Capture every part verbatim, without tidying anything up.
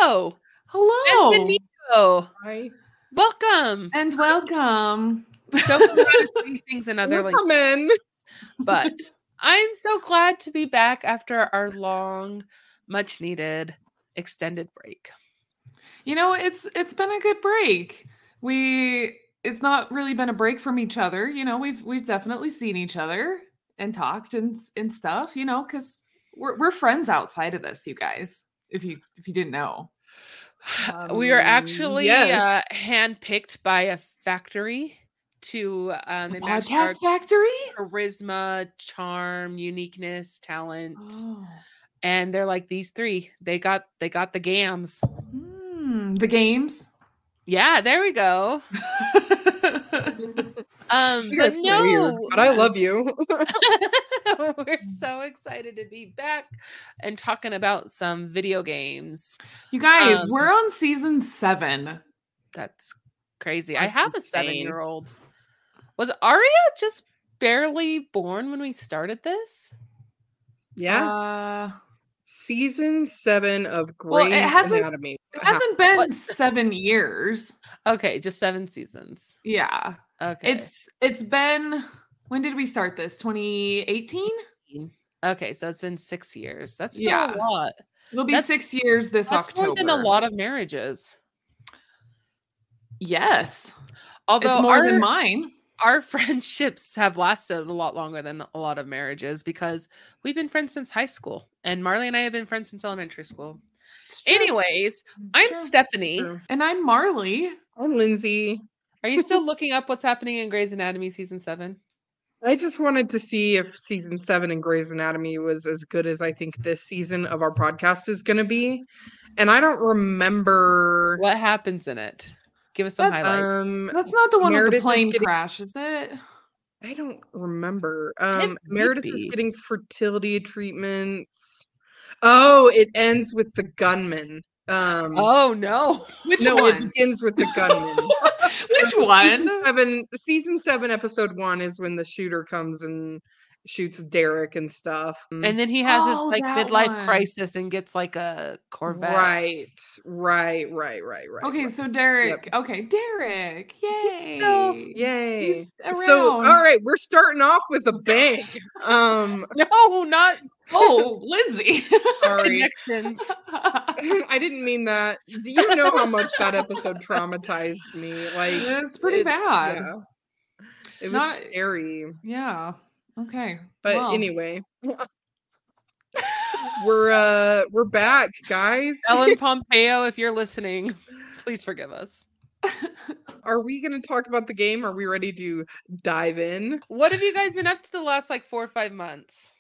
Hello. Hello. Benvenido. Hi. Welcome. And welcome. Don't know how to say things in other Welcome languages. in. But I'm so glad to be back after our long, much needed extended break. You know, it's it's been a good break. We it's not really been a break from each other. You know, we've we've definitely seen each other and talked and and stuff, you know, because we're we're friends outside of this, you guys. If you if you didn't know. Um, we are actually yes. uh, handpicked by a factory to um, The match podcast our factory? charisma, charm, uniqueness, talent, Oh. and they're like these three. They got they got the gams. Hmm, the games. Yeah, there we go. um, You but guys are no, weird, but I love you. We're so excited to be back and talking about some video games. You guys, Um, we're on season seven. That's crazy. That's I have insane. a seven-year-old. Was Aria just barely born when we started this? Yeah. Uh, Season seven of Well, it Grey's hasn't- Anatomy. it hasn't been What? seven years. Okay, just seven seasons. Yeah. Okay. It's it's been when did we start this? twenty eighteen? Okay, so it's been six years. That's still Yeah. a lot. It'll be That's- six years this That's October. more than a lot of marriages. Yes. Although It's more our, than mine. our friendships have lasted a lot longer than a lot of marriages because we've been friends since high school. And Marley and I have been friends since elementary school. It's true. Anyways, I'm True. Stephanie. True. And I'm Marley. I'm Lindsay. Are you still looking up what's happening in Grey's Anatomy season seven? I just wanted to see if season seven in Grey's Anatomy was as good as I think this season of our podcast is going to be. And I don't remember. What happens in it? Give us some That- highlights. Um, That's not the one Meredith with is the plane getting- crash, is it? I don't remember. Um, might Meredith is be. getting fertility treatments. Oh, it ends with the gunman. Um, Oh no! Which no, one? it begins with the gunman. Which So one? Season seven, season seven, episode one is when the shooter comes and shoots Derek and stuff. And then he has Oh, his like that midlife one. crisis and gets like a Corvette. right, right, right, right, right. Okay, right. so Derek. Okay, Derek. Yay. still- Yay! He's So, around. all right, we're starting off with a bang. Um, No, not Oh, Lindsay. sorry, connections. I didn't mean that. Do you know how much that episode traumatized me? Like, It's pretty it- bad. Yeah, it was Not- scary. Yeah. Okay. But Well, anyway, we're uh we're back, guys. Ellen Pompeo, if you're listening, please forgive us. Are we going to talk about the game? Are we ready to dive in? What have you guys been up to the last like four or five months?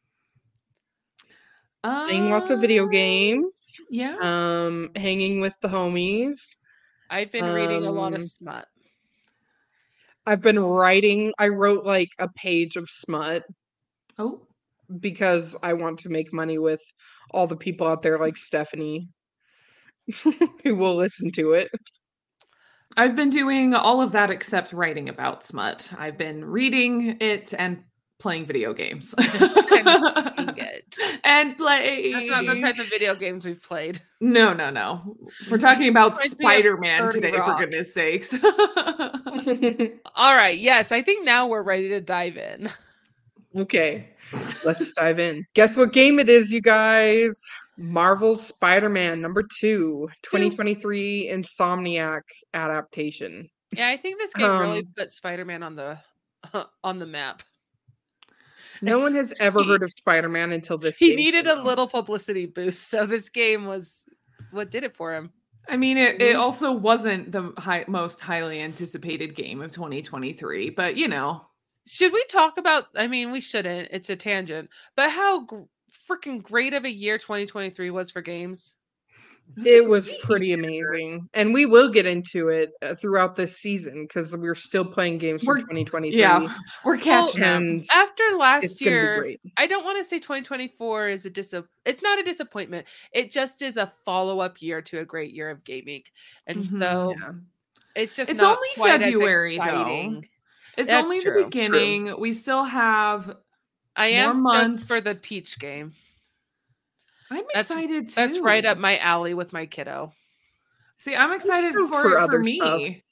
Playing lots of video uh, games. Yeah. Um, hanging with the homies. I've been reading a lot of Um, smut. I've been writing. I wrote like a page of smut Oh. because I want to make money with all the people out there like Stephanie who will listen to it. I've been doing all of that except writing about smut. I've been reading it and playing video games. Dang it. and playing. That's not the type of video games we've played. No, no, no. We're talking about Reminds me of Spider-Man thirty today, Rock. for goodness sakes. All right. Yes, I think now we're ready to dive in. Okay, let's dive in. Guess what game it is, you guys? Marvel's Spider-Man number two, twenty twenty-three Insomniac adaptation. Yeah, I think this game really Um, put Spider-Man on the on the map. No It's- one has ever he- heard of Spider-Man until this He game needed came a out. little publicity boost, so this game was what did it for him. I mean, it, it Mhm. also wasn't the high, most highly anticipated game of twenty twenty-three, but you know. Should we talk about? I mean, we shouldn't. It's a tangent, but how gr- freaking great of a year twenty twenty-three was for games. It was pretty amazing. And we will get into it uh, throughout this season because we're still playing games from We're- twenty twenty-three. Yeah, we're catching up. And After it's last going to be year, great. I don't want to say twenty twenty-four is a dis. It's not a disappointment. It just is a follow-up year to a great year of gaming, and Mhm. so Yeah. it's just It's not only quite as February, though. exciting. It's That's only true. the beginning. We still have. I am More stoked for months. the Peach game. I'm That's- excited too. That's right up my alley with my kiddo. See, I'm excited stoked for, for it for other me.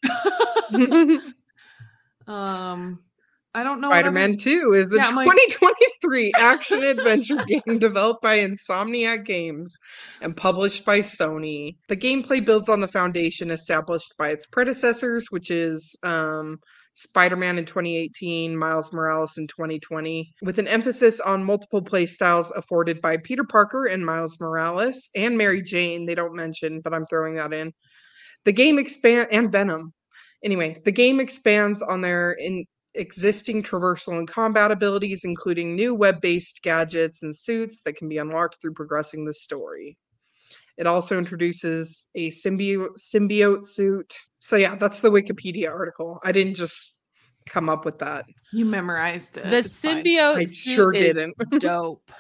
um, I don't know. what Spider-Man other- two is a Yeah, I'm like- twenty twenty-three action-adventure game developed by Insomniac Games and published by Sony. The gameplay builds on the foundation established by its predecessors, which is um, Spider-Man in twenty eighteen, Miles Morales in twenty twenty, with an emphasis on multiple playstyles afforded by Peter Parker and Miles Morales, and Mary Jane, they don't mention, but I'm throwing that in. The game expand and Venom. Anyway, the game expands on their in existing traversal and combat abilities, including new web-based gadgets and suits that can be unlocked through progressing the story. It also introduces a symbiote, symbiote suit. So yeah, that's the Wikipedia article. I didn't just come up with that. You memorized it. The It's fine. symbiote I suit sure is didn't. dope.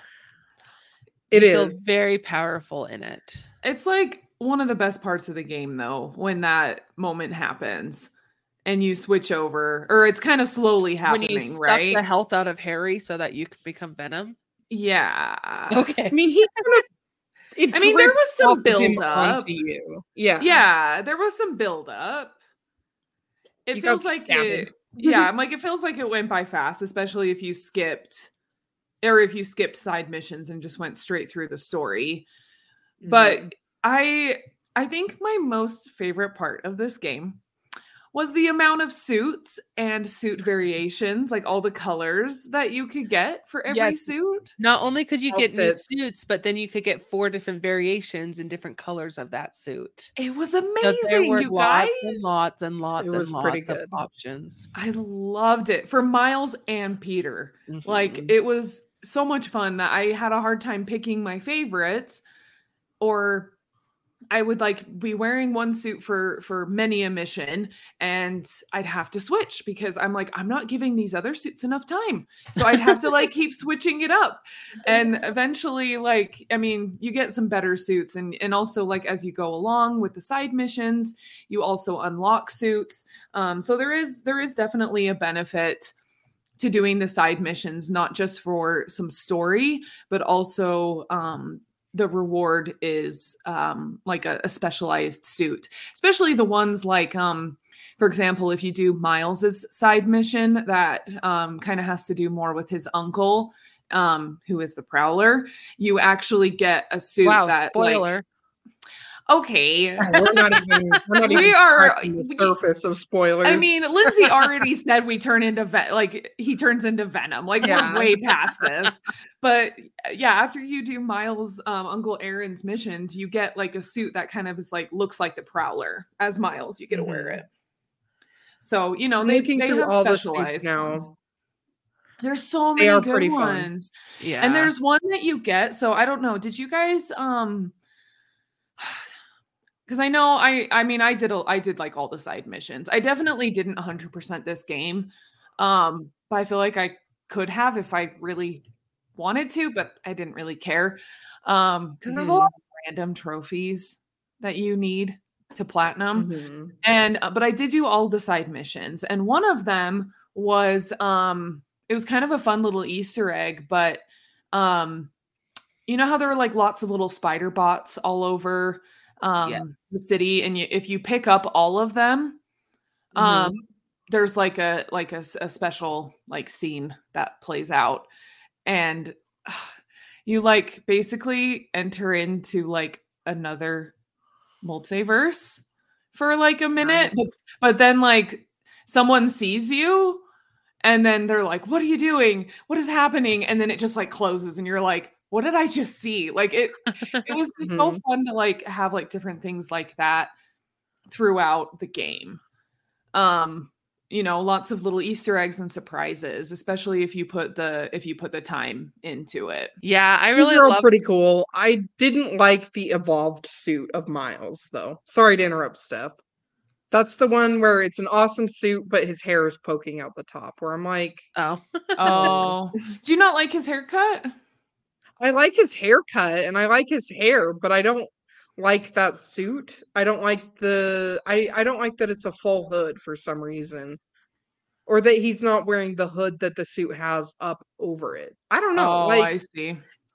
It You feel is. very powerful in it. It's like one of the best parts of the game, though, when that moment happens and you switch over, or it's kind of slowly happening, When you suck right? the health out of Harry so that you can become Venom. Yeah. Okay. I mean, he kind of. It I mean, there dripped was some off of him build up. onto you. Yeah. Yeah, there was some build up. It You feels got like stabbed. it. Yeah, I'm like, it feels like it went by fast, especially if you skipped, or if you skipped side missions and just went straight through the story. But Mhm. I I think my most favorite part of this game was the amount of suits and suit variations, like all the colors that you could get for every Yes. suit. Not only could you get new Outfits. suits, but then you could get four different variations in different colors of that suit. It was So amazing, there were you lots guys. and lots and lots It was and pretty lots of good. options. I loved it for Miles and Peter. Like Mhm. it was so much fun that I had a hard time picking my favorites, or I would like be wearing one suit for for many a mission and I'd have to switch because I'm like, I'm not giving these other suits enough time. So I'd have to like keep switching it up. And eventually, like, I mean, you get some better suits, and and also like as you go along with the side missions, you also unlock suits. Um, so there is there is definitely a benefit to doing the side missions, not just for some story, but also um, the reward is um, like a, a specialized suit, especially the ones like, um, for example, if you do Miles's side mission that um, kind of has to do more with his uncle, um, who is the Prowler, you actually get a suit Wow, that spoiler. like, okay. We're not even. We're not We even are- scratching the surface of spoilers. I mean, Lindsay already said we turn into Ven- like he turns into Venom. Like Yeah. we're way past this. But yeah, after you do Miles, um, Uncle Aaron's missions, you get like a suit that kind of is like looks like the Prowler. As Miles, you get to wear Mhm. it. So you know I'm they, looking they through have all the suits specialized now. ones. There's so They many are good pretty fun. ones. Yeah. And there's one that you get. So I don't know. Did you guys um because I know I I mean I did a, I did like all the side missions. I definitely didn't one hundred percent this game. Um but I feel like I could have if I really wanted to, but I didn't really care. Um because there's a Mhm. lot of random trophies that you need to platinum. Mhm. And uh, but I did do all the side missions, and one of them was um it was kind of a fun little Easter egg, but um you know how there were like lots of little spider bots all over um Yes. the city, and you, if you pick up all of them, um there's like a like a, s- a special like scene that plays out, and uh, you like basically enter into like another multiverse for like a minute, but, but then like someone sees you and then they're like, what are you doing, what is happening, and then it just like closes and you're like, what did I just see? Like it it was just so Mhm. fun to like have like different things like that throughout the game. Um you know, lots of little Easter eggs and surprises, especially if you put the if you put the time into it. Yeah, I These really are all love pretty cool. I didn't like the evolved suit of Miles, though. Sorry to interrupt, Steph. That's the one where it's an awesome suit, but his hair is poking out the top. Where I'm like, Oh. Oh, do you not like his haircut? I like his haircut and I like his hair, but I don't like that suit. I don't like the I I don't like that it's a full hood for some reason. Or that he's not wearing the hood that the suit has up over it. I don't know. Oh, like I see.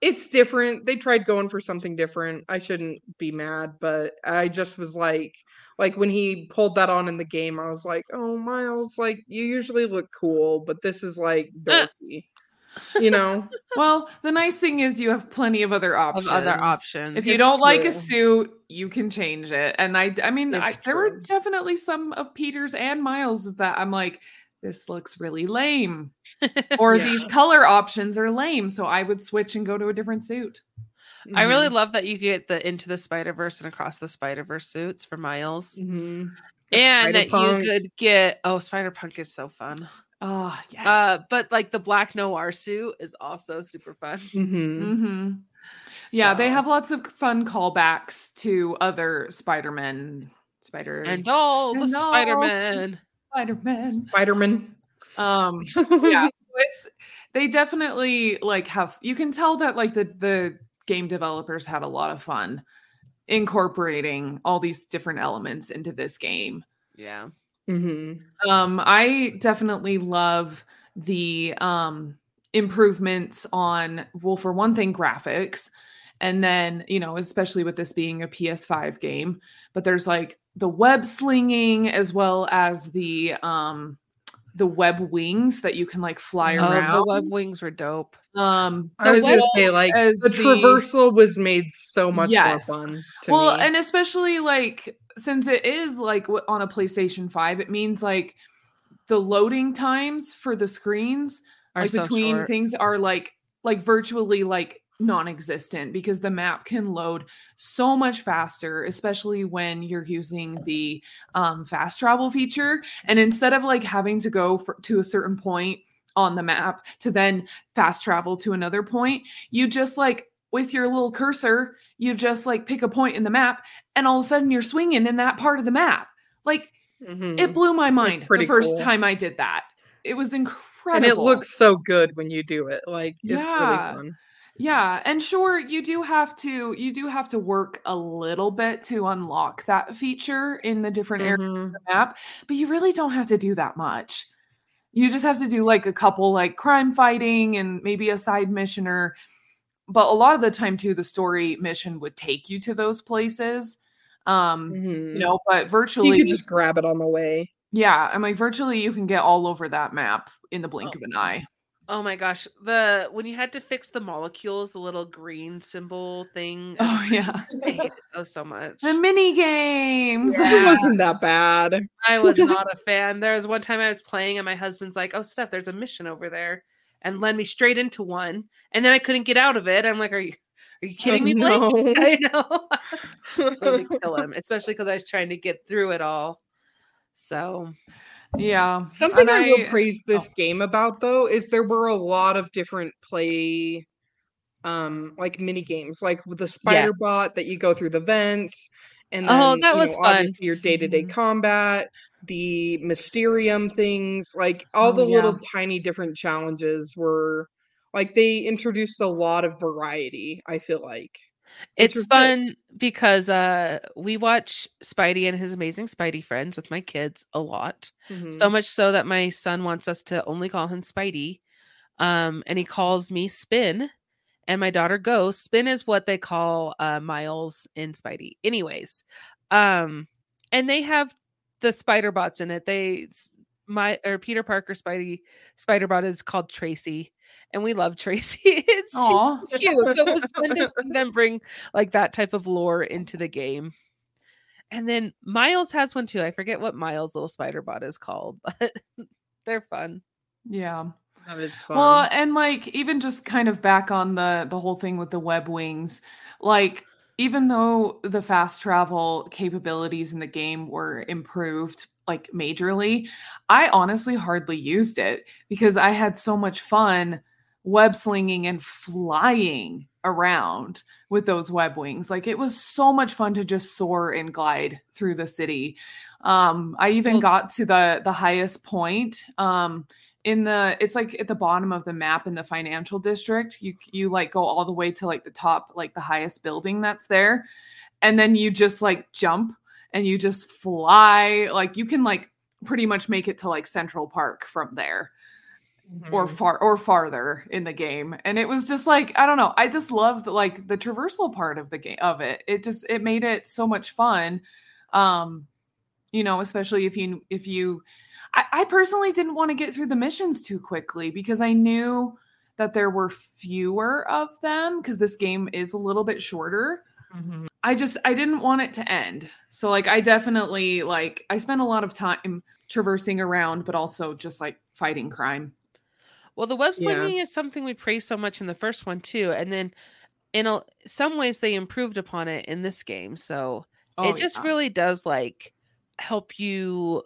it's different. They tried going for something different. I shouldn't be mad, but I just was like, like when he pulled that on in the game, I was like, oh, Miles, like you usually look cool, but this is like dorky, you know? Well, the nice thing is you have plenty of other options. Of other options. If you It's don't like a true. suit, you can change it. And I, I mean, I, It's there were true. definitely some of Peter's and Miles that I'm like, this looks really lame. Or Yeah. these color options are lame. So I would switch and go to a different suit. I really Mhm. love that you get the Into the Spider-Verse and Across the Spider-Verse suits for Miles. Mhm. The And that you Spider-Punk. could get, oh, Spider-Punk is so fun. Oh, yes. Uh, but like the Black Noir suit is also super fun. Mhm. hmm Yeah, they So- have lots of fun callbacks to other Spider-Man, Spider and all the And all- Spider-Man. Spider-Man. Spider-Man. Um, yeah, it's they definitely like have. You can tell that like the the game developers had a lot of fun incorporating all these different elements into this game. Yeah. Mhm. Um, I definitely love the um improvements on, well, for one thing, graphics, and then, you know, especially with this being a P S five game, but there's like the web slinging as well as the um the web wings that you can like fly Oh, Oh, around. the web wings were dope. Um, I was the gonna web- say, like, as the the- traversal was made so much Yes. more fun to well, me. and especially like since it is like w- on a PlayStation five, it means like the loading times for the screens Are like so between short. things are like like virtually like non-existent because the map can load so much faster, especially when you're using the um, fast travel feature. And instead of like having to go for, to a certain point on the map to then fast travel to another point, you just like with your little cursor, you just like pick a point in the map and all of a sudden you're swinging in that part of the map. Like Mhm. it blew my mind the pretty first cool. time I did that. It was incredible. And it looks so good when you do it. Like, it's really Yeah. fun. Yeah, and sure, you do have to you do have to work a little bit to unlock that feature in the different areas Mhm. of the map, but you really don't have to do that much. You just have to do like a couple like crime fighting and maybe a side mission, or but a lot of the time too the story mission would take you to those places. Um, Mhm. you know, but You virtually could just grab it on the way. yeah, and like virtually you can get all over that map in the blink Oh. of an eye. Oh my gosh. The when you had to fix the molecules, the little green symbol thing. as a Oh screen, yeah. I hated those so much. The mini games. It Yeah. wasn't that bad. I was not a fan. There was one time I was playing and my husband's like, "Oh, Steph, there's a mission over there," and led me straight into one. And then I couldn't get out of it. I'm like, "Are you, are you kidding Oh, me, Blake?" no. I know. So to kill him, especially because I was trying to get through it all. So Yeah. Something and I will praise this oh. game about, though, is there were a lot of different play, um, like mini games, like with the spider Yes. bot that you go through the vents, and Oh, then that you was know, fun. obviously your day to day Mhm. combat, the Mysterium things, like all Oh, the yeah. little tiny different challenges were like they introduced a lot of variety. I feel like which It's was good. fun because uh we watch Spidey and His Amazing Spidey Friends with my kids a lot. Mhm. So much so that my son wants us to only call him Spidey. Um, and he calls me Spin, and my daughter Ghost. Spin is what they call uh Miles in Spidey. Anyways, um, and they have the spider bots in it. They s- my or Peter Parker Spidey spider bot is called Tracy, and we love Tracy. It's she's Aw. cute. It was fun to see them bring like that type of lore into the game. And then Miles has one too. I forget what Miles' little spider bot is called, but they're fun. Yeah. That is fun. Well, and like even just kind of back on the the whole thing with the web wings, like even though the fast travel capabilities in the game were improved like majorly, I honestly hardly used it because I had so much fun web slinging and flying around with those web wings. Like it was so much fun to just soar and glide through the city. Um, I even Well- got to the the highest point. Um, in the it's like at the bottom of the map in the financial district. You you like go all the way to like the top, like the highest building that's there, and then you just like jump and you just fly. Like you can like pretty much make it to like Central Park from there. or far or farther in the game. And it was just like, I don't know, I just loved like the traversal part of the game of it. It just it made it so much fun. Um, you know, especially if you if you I, I personally didn't want to get through the missions too quickly because I knew that there were fewer of them because this game is a little bit shorter. Mm-hmm. I just I didn't want it to end. So like I definitely like I spent a lot of time traversing around, but also just like fighting crime. Well, the web Yeah. slinging is something we praised so much in the first one too, and then in a, some ways they improved upon it in this game. So Oh, it just yeah. really does like help you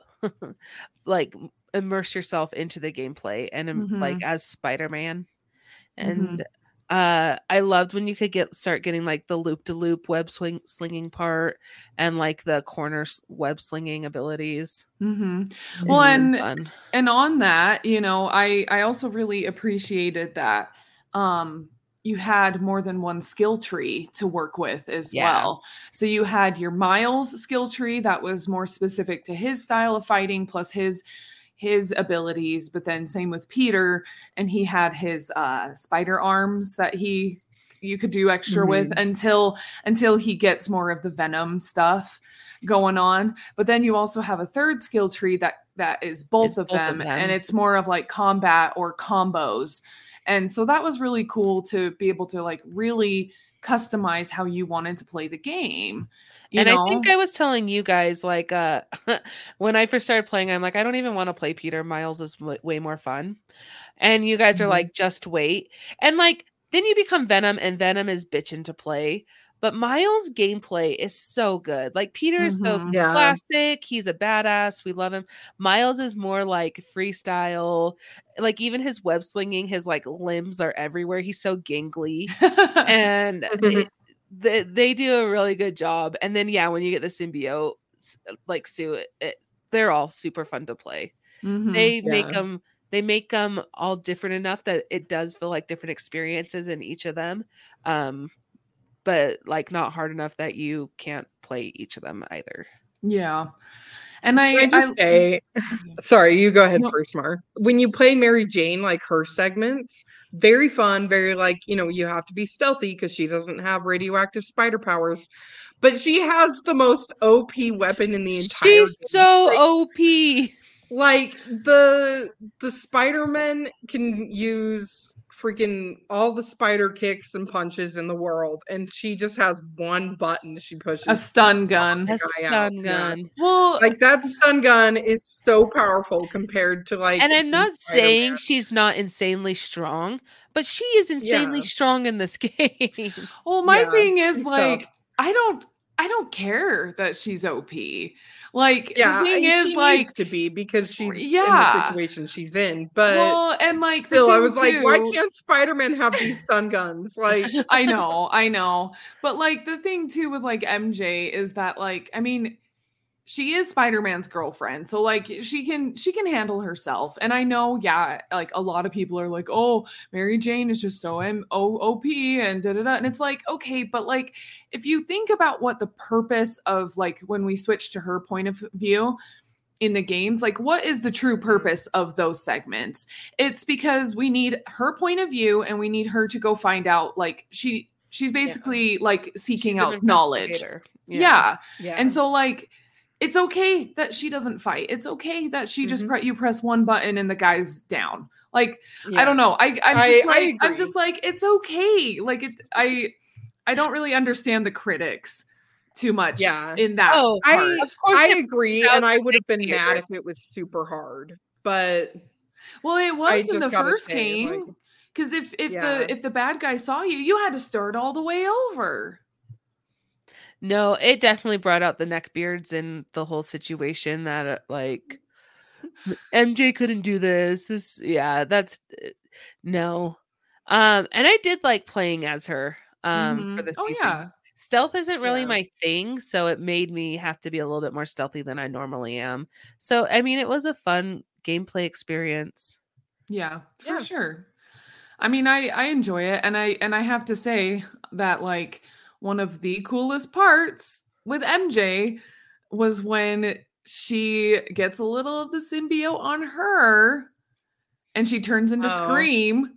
like immerse yourself into the gameplay and um, Mhm. like as Spider-Man. And Mhm. uh I loved when you could get start getting like the loop to loop web swing slinging part and like the corner s- web slinging abilities. Mhm. It's Well, really and fun. and on that, you know, I I also really appreciated that um you had more than one skill tree to work with as Yeah. well. So you had your Miles skill tree that was more specific to his style of fighting plus his his abilities, but then same with Peter, and he had his uh spider arms that he you could do extra with Mhm. until until he gets more of the Venom stuff going on. But then you also have a third skill tree that that is both, It's of, both of them, them. and it's more of like combat or combos. And so that was really cool to be able to like really customize how you wanted to play the game. You And know? I think I was telling you guys like uh when I first started playing, I'm like, I don't even want to play Peter. Miles is w- way more fun. And you guys are Mhm. like, just wait. And like, then you become Venom, and Venom is bitching to play. But Miles' gameplay is so good. Like Peter is so Mhm. Yeah. classic. He's a badass. We love him. Miles is more like freestyle. Like even his web slinging, his like limbs are everywhere. He's so gangly, and it, they they do a really good job. And then yeah, when you get the symbiote s- like Sue, it, it, they're all super fun to play. Mhm. They make Yeah. them they make them all different enough that it does feel like different experiences in each of them. Um, but like not hard enough that you can't play each of them either. Yeah. And Can I I just I say, sorry, you go ahead No. first, Mar. When you play Mary Jane, like her segments, very fun, very like, you know, you have to be stealthy because she doesn't have radioactive spider powers. But she has the most O P weapon in the entire She's game. so Like, O P. like the the Spider-Man can use freaking all the spider kicks and punches in the world, and she just has one button she pushes. a stun gun. the A guy out. stun Yeah. gun. Well, Like that stun gun is so powerful compared to like And I'm the not Spider-Man. saying she's not insanely strong, but she is insanely Yeah. strong in this game. well, my Yeah, thing is she's like tough. I don't I don't care that she's O P. Like Yeah, the thing I- is she like needs to be because she's in the yeah. situation she's in. But Well, and like the still, I thing was like, why too- can't Spider-Man have these stun guns? Like, I know, I know. But like the thing too with like M J is that like I mean she is Spider-Man's girlfriend. So like she can she can handle herself. And I know yeah, like a lot of people are like, "Oh, Mary Jane is just so M O O P and da da da." And it's like, "Okay, but like if you think about what the purpose of like when we switch to her point of view in the games, like what is the true purpose of those segments? It's because we need her point of view and we need her to go find out like she she's basically like seeking She's an out knowledge. investigator. Yeah. yeah. And so like it's okay that she doesn't fight. It's okay that she just Mhm. pre- you press one button and the guy's down. Like I Yeah. don't know. I I'm I- just I like I'm agree. just like it's okay. Like it I I don't really understand the critics too much Yeah. in that Oh, part. I Of course I it agree, brings out and I the would have been mad dictator. if it was super hard. But Well, it I was in just the gotta first say, like, game because if if yeah. the if the bad guy saw you, you had to start all the way over. No, it definitely brought out the neckbeards and the whole situation that uh, like M J couldn't do this. This yeah, that's uh, no. Um and I did like playing as her um for Mhm. this Oh few things. yeah. Stealth isn't really Yeah. my thing, so it made me have to be a little bit more stealthy than I normally am. So I mean, it was a fun gameplay experience. Yeah, for Yeah. sure. I mean, I I enjoy it, and I and I have to say that like one of the coolest parts with M J was when she gets a little of the symbiote on her, and she turns into Oh. Scream.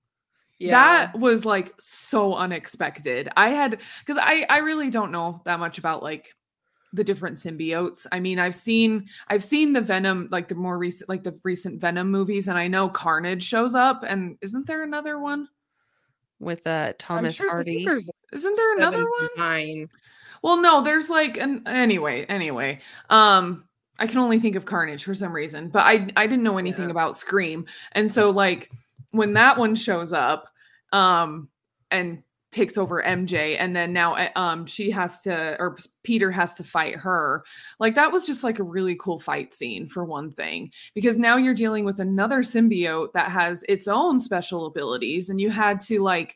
Yeah. That was like so unexpected. I had, because I I really don't know that much about like the different symbiotes. I mean, I've seen I've seen the Venom, like the more recent, like the recent Venom movies, and I know Carnage shows up. And isn't there another one with uh Thomas sure, I think Hardy? there's Isn't there another seven, one? Nine. Well, no, there's like an anyway, anyway. Um, I can only think of Carnage for some reason, but I I didn't know anything Yeah. about Scream. And so like when that one shows up, um, and takes over M J, and then now um she has to, or Peter has to fight her. Like that was just like a really cool fight scene for one thing, because now you're dealing with another symbiote that has its own special abilities, and you had to like,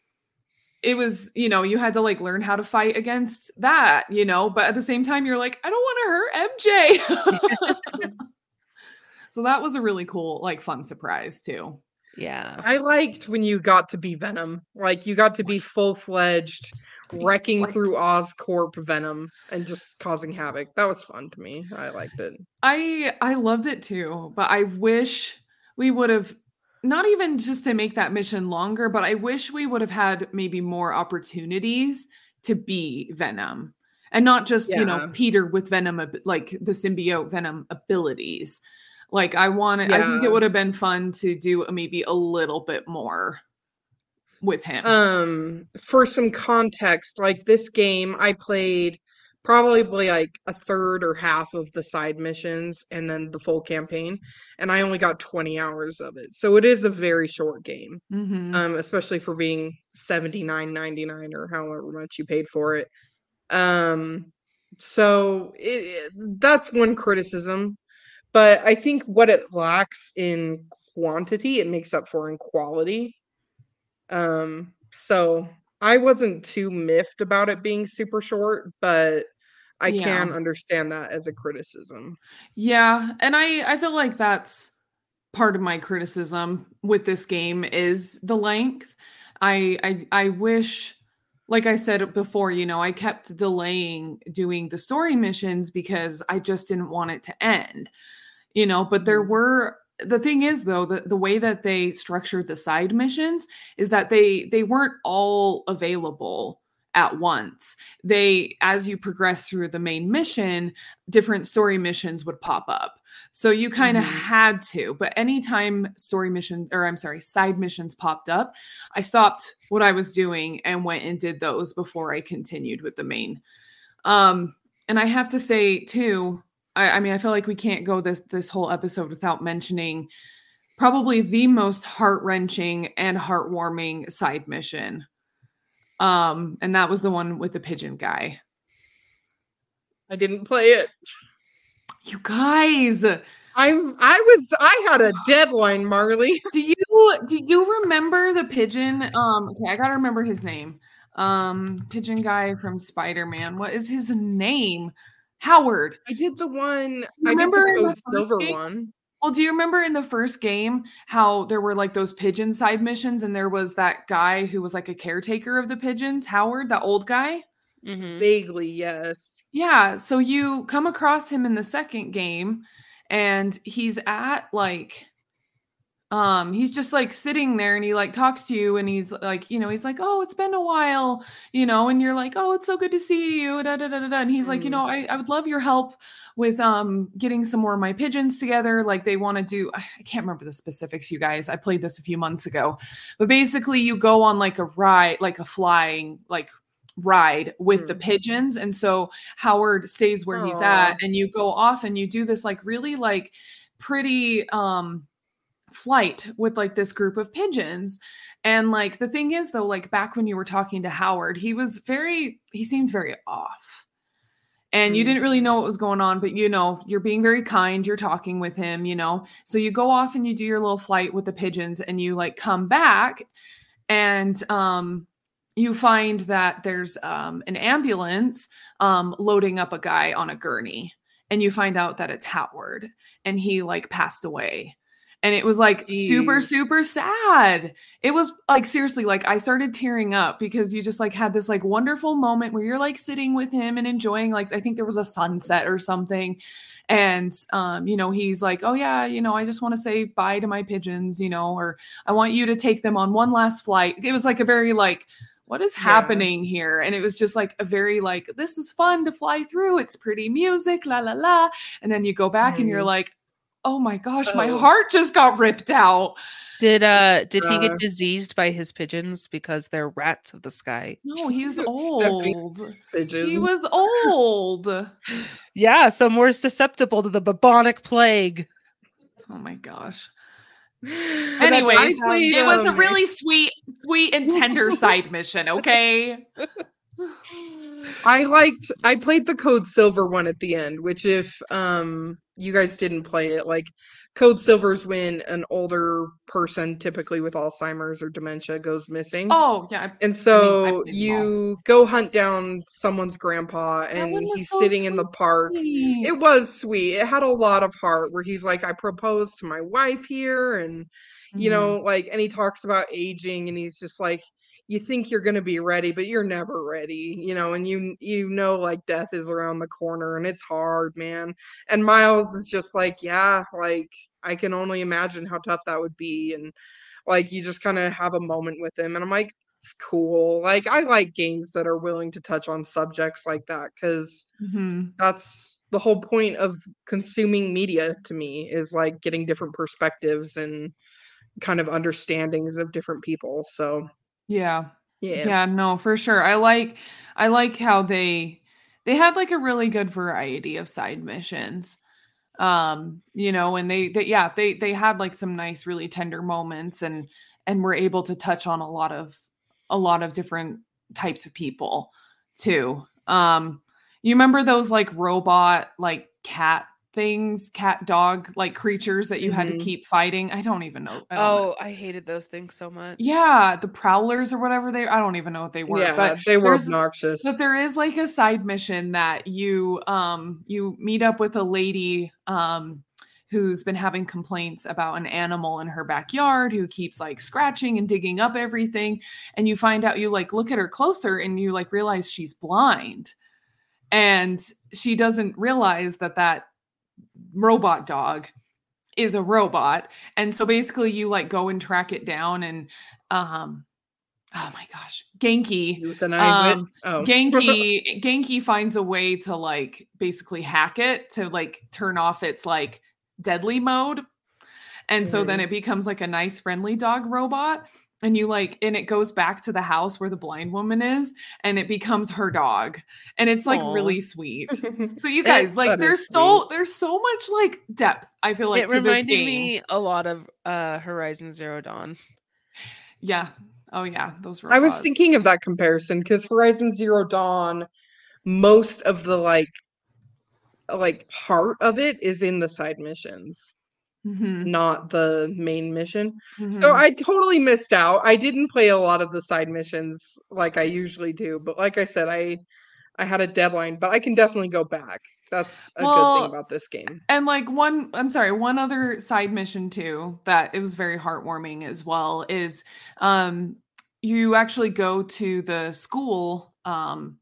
it was, you know, you had to like learn how to fight against that, you know, but at the same time you're like, I don't want to hurt M J. So that was a really cool, like fun surprise too. Yeah. I liked when you got to be Venom. Like you got to be full-fledged wrecking Like- through Oscorp Venom and just causing havoc. That was fun to me. I liked it. I I loved it too, but I wish we would have, not even just to make that mission longer, but I wish we would have had maybe more opportunities to be Venom, and not just, you know, Yeah. Peter with Venom, ab- like the symbiote Venom abilities. Like I wanted, I think it Yeah. would have been fun to do maybe a little bit more with him. Um, for some context, like this game, I played probably like a third or half of the side missions and then the full campaign, and I only got twenty hours of it. So it is a very short game. Mhm. Um, especially for being seventy-nine ninety-nine or however much you paid for it. Um, so it, that's one criticism. But I think what it lacks in quantity, it makes up for in quality. Um, so I wasn't too miffed about it being super short, but I Yeah. can understand that as a criticism. Yeah, and I I feel like that's part of my criticism with this game is the length. I I I wish, like I said before, you know, I kept delaying doing the story missions because I just didn't want it to end. You know, but there Mhm. were, the thing is though, the, the way that they structured the side missions is that they they weren't all available at once. They, as you progress through the main mission, different story missions would pop up. So you kind of Mhm. had to, but anytime story mission, or I'm sorry, side missions popped up, I stopped what I was doing and went and did those before I continued with the main. Um, and I have to say too, I, I mean, I feel like we can't go this this whole episode without mentioning probably the most heart-wrenching and heartwarming side mission. Um, and that was the one with the pigeon guy. I didn't play it. You guys, I'm I was I had a deadline, Marley. do you do you remember the pigeon? Um, okay, I gotta remember his name. Um, pigeon guy from Spider-Man. What is his name? Howard. I did the one You I did remember the in the Code first Silver game? one. Well, do you remember in the first game how there were like those pigeon side missions, and there was that guy who was like a caretaker of the pigeons, Howard, that old guy? Mhm. Vaguely, yes. Yeah. So you come across him in the second game, and he's at like, um, he's just like sitting there, and he like talks to you, and he's like, you know, he's like, oh, it's been a while, you know, and you're like, oh, it's so good to see you. Da, da, da, da, da. And he's like, you Mhm. know, I, I would love your help with um getting some more of my pigeons together. Like they want to do, I can't remember the specifics, you guys. I played this a few months ago. But basically you go on like a ride, like a flying, like ride with the Mm. pigeons. And so Howard stays where he's Aw. at, and you go off and you do this like really like pretty um flight with like this group of pigeons. And like the thing is though, like back when you were talking to Howard, he was very, he seemed very off. And you Mm. didn't really know what was going on, but you know, you're being very kind, you're talking with him, you know. So you go off and you do your little flight with the pigeons, and you like come back, and um you find that there's um an ambulance um loading up a guy on a gurney, and you find out that it's Howard, and he like passed away. And it was like Jeez. super, super sad. It was like, seriously, like I started tearing up because you just like had this like wonderful moment where you're like sitting with him and enjoying, like, I think there was a sunset or something. And, um, you know, he's like, oh yeah, you know, I just want to say bye to my pigeons, you know, or I want you to take them on one last flight. It was like a very like, what is happening yeah. here? And it was just like a very like, this is fun to fly through. It's pretty music, la, la, la. And then you go back mm. and you're like, oh my gosh, oh. my heart just got ripped out. Did uh did he get diseased by his pigeons because they're rats of the sky? No, he was old. He was old. Yeah, so more susceptible to the bubonic plague. Oh my gosh. Anyways, played, it was um, a really sweet, sweet and tender side mission, okay? I liked I played the Code Silver one at the end, which if um you guys didn't play it, like Code Silver's when an older person, typically with Alzheimer's or dementia, goes missing. Oh, yeah. And so I mean, you go hunt down someone's grandpa and he's so sitting sweet. in the park. It was sweet. It had a lot of heart where he's like, I proposed to my wife here. And, mm-hmm. you know, like, and he talks about aging and he's just like, you think you're going to be ready, but you're never ready, you know, and you, you know, like death is around the corner and it's hard, man. And Miles is just like, yeah, like I can only imagine how tough that would be. And like, you just kind of have a moment with him. And I'm like, it's cool. Like, I like games that are willing to touch on subjects like that. Cause mm-hmm. that's the whole point of consuming media to me, is like getting different perspectives and kind of understandings of different people. So Yeah. Yeah. Yeah, no, for sure. I like I like how they they had like a really good variety of side missions. Um, you know, and they, they yeah, they they had like some nice, really tender moments and and were able to touch on a lot of a lot of different types of people too. Um, you remember those like robot like cat things, cat dog like creatures that you mm-hmm. had to keep fighting? I don't even know. I oh, know. I hated those things so much. Yeah, the prowlers or whatever they I don't even know what they were. Yeah, but they were obnoxious. But there is like a side mission that you um you meet up with a lady um who's been having complaints about an animal in her backyard who keeps like scratching and digging up everything, and you find out, you like look at her closer and you like realize she's blind, and she doesn't realize that that robot dog is a robot. And so basically you like go and track it down, and um oh my gosh, Genki euthanize um, it. Oh. Genki Genki finds a way to like basically hack it to like turn off its like deadly mode. And mm-hmm. so then it becomes like a nice friendly dog robot, and you like, and it goes back to the house where the blind woman is, and it becomes her dog, and it's like Aww. really sweet. So you guys it, like there's so sweet. there's so much like depth, I feel like, it to reminded this game. me a lot of uh Horizon Zero Dawn. Yeah. Oh yeah, those were I was thinking of that comparison because Horizon Zero Dawn, most of the like like heart of it is in the side missions. Mm-hmm. Not the main mission. Mm-hmm. So I totally missed out. I didn't play a lot of the side missions like I usually do, but like I said, I I had a deadline, but I can definitely go back. That's a well, good thing about this game. And like one, I'm sorry, one other side mission too that it was very heartwarming as well is um you actually go to the school um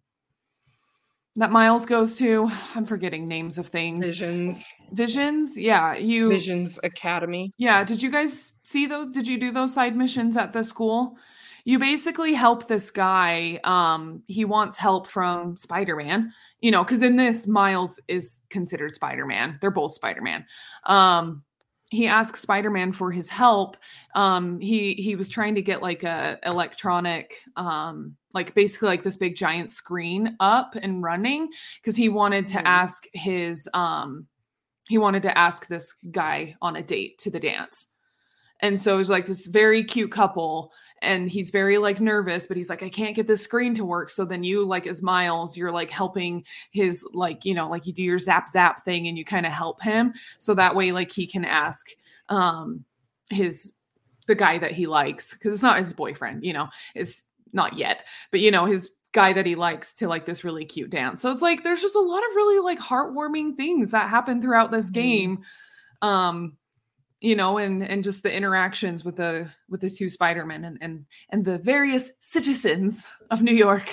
that Miles goes to. I'm forgetting names of things. Visions. Visions? Yeah. You Visions Academy. Yeah. Did you guys see those? Did you do those side missions at the school? You basically help this guy. Um, he wants help from Spider-Man, you know, because in this, Miles is considered Spider-Man. They're both Spider-Man. Um, he asks Spider-Man for his help. Um, he he was trying to get like a electronic, um, like basically like this big giant screen up and running because he wanted to mm. ask his um, he wanted to ask this guy on a date to the dance. And so it was like this very cute couple, and he's very like nervous, but he's like, I can't get this screen to work. So then you like, as Miles, you're like helping his, like, you know, like you do your zap zap thing and you kind of help him. So that way, like he can ask um, his, the guy that he likes, cause it's not his boyfriend, you know, it's not yet, but you know, his guy that he likes to like this really cute dance. So it's like, there's just a lot of really like heartwarming things that happen throughout this mm-hmm. game. Um, you know, and and just the interactions with the with the two Spider-Men and and and the various citizens of New York.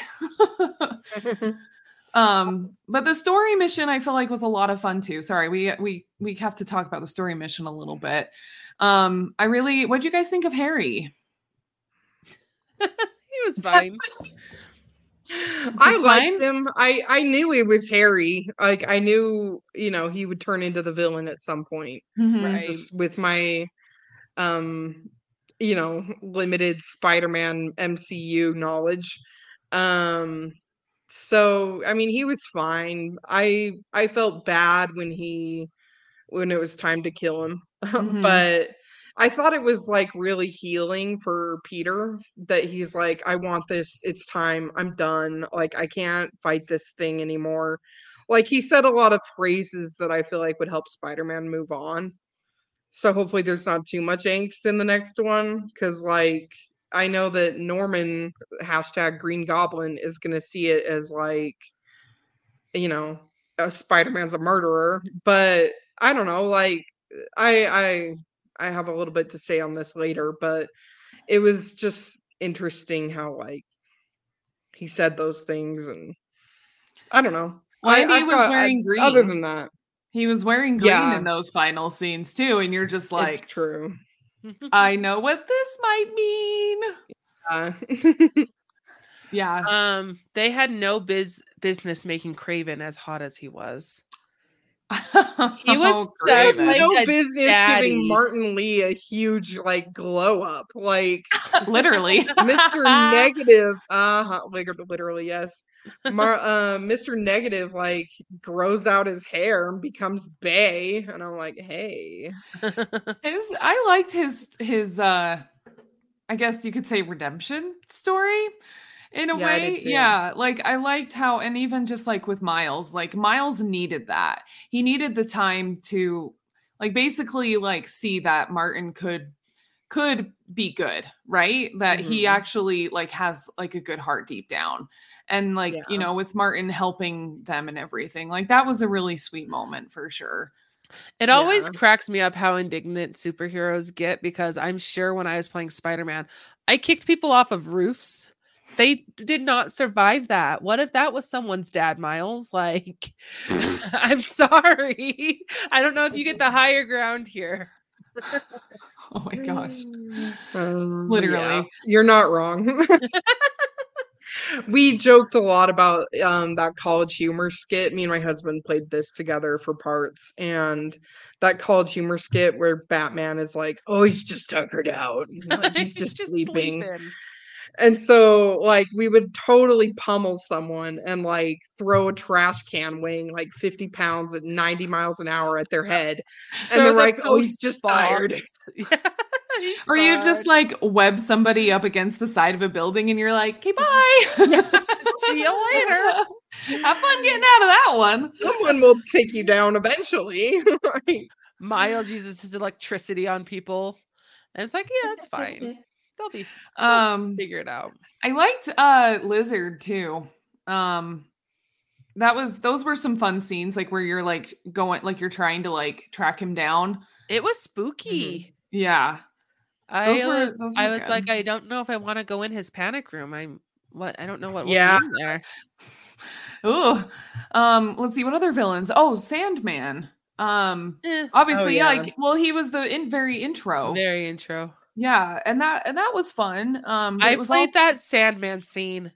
um, but the story mission I feel like was a lot of fun too. Sorry, we we we have to talk about the story mission a little bit. Um, I really, what'd you guys think of Harry? He was fine. I Just liked fine? him. I I knew it was Harry. Like I knew, you know, he would turn into the villain at some point. Mhm. Right. Just with my um you know, limited Spider-Man M C U knowledge. Um so I mean, he was fine. I I felt bad when he when it was time to kill him. Mhm. But I thought it was like really healing for Peter that he's like, I want this. It's time. I'm done. Like, I can't fight this thing anymore. Like, he said a lot of phrases that I feel like would help Spider Man move on. So, hopefully, there's not too much angst in the next one. Because, like, I know that Norman, hashtag Green Goblin, is going to see it as like, you know, uh, Spider-Man's a murderer, but I don't know, like I I I have a little bit to say on this later, but it was just interesting how like he said those things and I don't know. Well, I and he I've was got I, wearing other green. than that, He was wearing green Yeah. in those final scenes too, and you're just it's like, true. I know what this might mean. Uh, Yeah. um, they had no biz business making Craven as hot as he was. He was Oh, they have such, like, no a business daddy. giving Martin Lee a huge like glow up. Like literally. Mister Negative, uh literally, yes. Mar- uh, Mister Negative like grows out his hair and becomes Bay, and I'm like, hey, His I liked his his uh I guess you could say redemption story in a Yeah, I did way. too. Yeah, like I liked how, and even just like with Miles, like Miles needed that. He needed the time to like basically like see that Martin could could be good, right? That he Mhm. actually like has like a good heart deep down. And like, Yeah. you know, with Martin helping them and everything, like that was a really sweet moment for sure. It always Yeah. cracks me up how indignant superheroes get, because I'm sure when I was playing Spider-Man, I kicked people off of roofs. They did not survive that. What if that was someone's dad, Miles? Like, I'm sorry. I don't know if you get the higher ground here. Oh my gosh. Um, Literally. yeah, you're not wrong. We joked a lot about um that College Humor skit. Me and my husband played this together for parts, and that College Humor skit where Batman is like, "Oh, he's just tuckered out. Like, he's just sleeping." And so, like, we would totally pummel someone and like throw a trash can weighing like fifty pounds at ninety miles an hour at their head, and Throw they're the like, "Oh, he's post just box. tired." Yeah, he's Or you just fine. like web somebody up against the side of a building and you're like, okay, bye. See you later. Have fun getting out of that one. Someone will take you down eventually. Like, Miles uses his electricity on people. And it's like, yeah, it's fine. They'll be they'll Um, figure it out. I liked uh Lizard too. Um, that was those were some fun scenes, like where you're like going, like you're trying to like track him down. It was spooky. Yeah, I Those were- was, those I were was good. like, I don't know if I want to go in his panic room. I'm what I don't know what will Yeah. be in there. Ooh. Um, let's see what other villains. Oh, Sandman. Um, Eh, obviously, yeah. yeah. Like, well, he was the in very intro. very intro. Yeah, and that and that was fun. Um, but I it was played also- that Sandman scene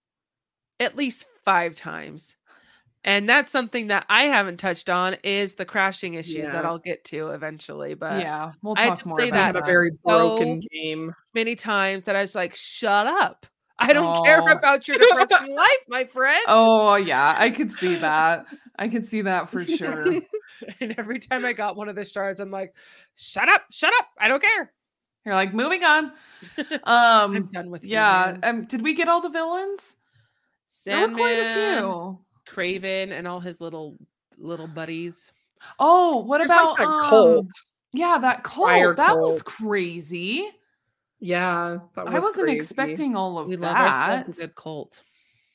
at least five times. And that's something that I haven't touched on is the crashing issues that Yeah. I'll get to eventually. But Yeah, we'll I talk just more say about I that had a that. very broken So- game. many times that I was like, shut up. I don't care Oh. about your depressing life, my friend. Oh yeah, I could see that. I could see that for sure. And every time I got one of the shards, I'm like, shut up, shut up. I don't care. You're like moving on. I'm Um, done with you. yeah. man. Um, did we get all the villains? There were quite a Sandman, few. Craven, and all his little little buddies. Oh, what There's about like that um, cult. Yeah, that cult. Fire that was cult. crazy. Yeah, that was I wasn't crazy. expecting all of We love ourselves that. a good cult.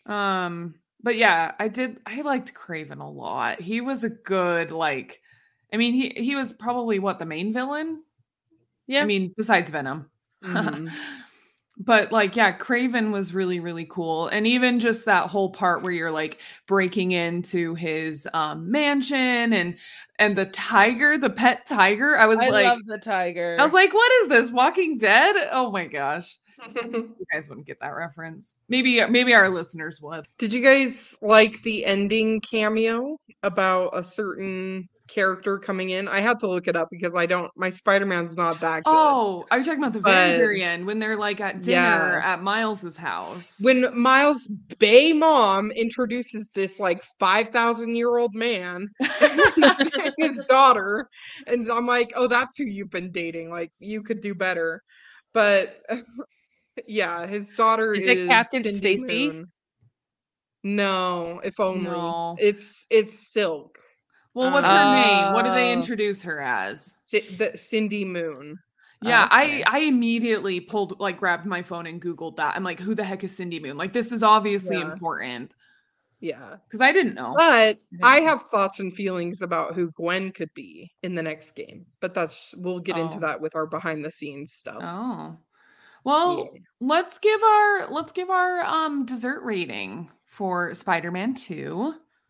Um, but yeah, I did. I liked Craven a lot. He was a good like, I mean, he he was probably what, the main villain? Yeah. I mean, besides Venom. Mhm. But like, yeah, Craven was really, really cool. And even just that whole part where you're like breaking into his um, mansion and and the tiger, the pet tiger. I was I like, love the tiger. I was like, what is this? Walking Dead? Oh my gosh. You guys wouldn't get that reference. Maybe maybe our listeners would. Did you guys like the ending cameo about a certain character coming in? I had to look it up because I don't my Spider-Man's not that good. Oh, are you talking about the very, But- very end when they're like at dinner Yeah. at Miles's house? When Miles' Bay mom introduces this like five thousand year old man and his daughter, and I'm like, oh, that's who you've been dating. Like, you could do better. But yeah, his daughter Is is, it Captain Cindy Stacy? Moon. No, if only. No. It's it's Silk. Well, what's her name? What do they Oh. introduce her as? C- the Cindy Moon. Yeah, Okay. I I immediately pulled like grabbed my phone and Googled that. I'm like, who the heck is Cindy Moon? Like, this is obviously Yeah. important Yeah. because I didn't know. But didn't I know. have thoughts and feelings about who Gwen could be in the next game. But that's we'll get into Oh. that with our behind the scenes stuff. Oh, well, Yeah. let's give our let's give our um dessert rating for Spider-Man two.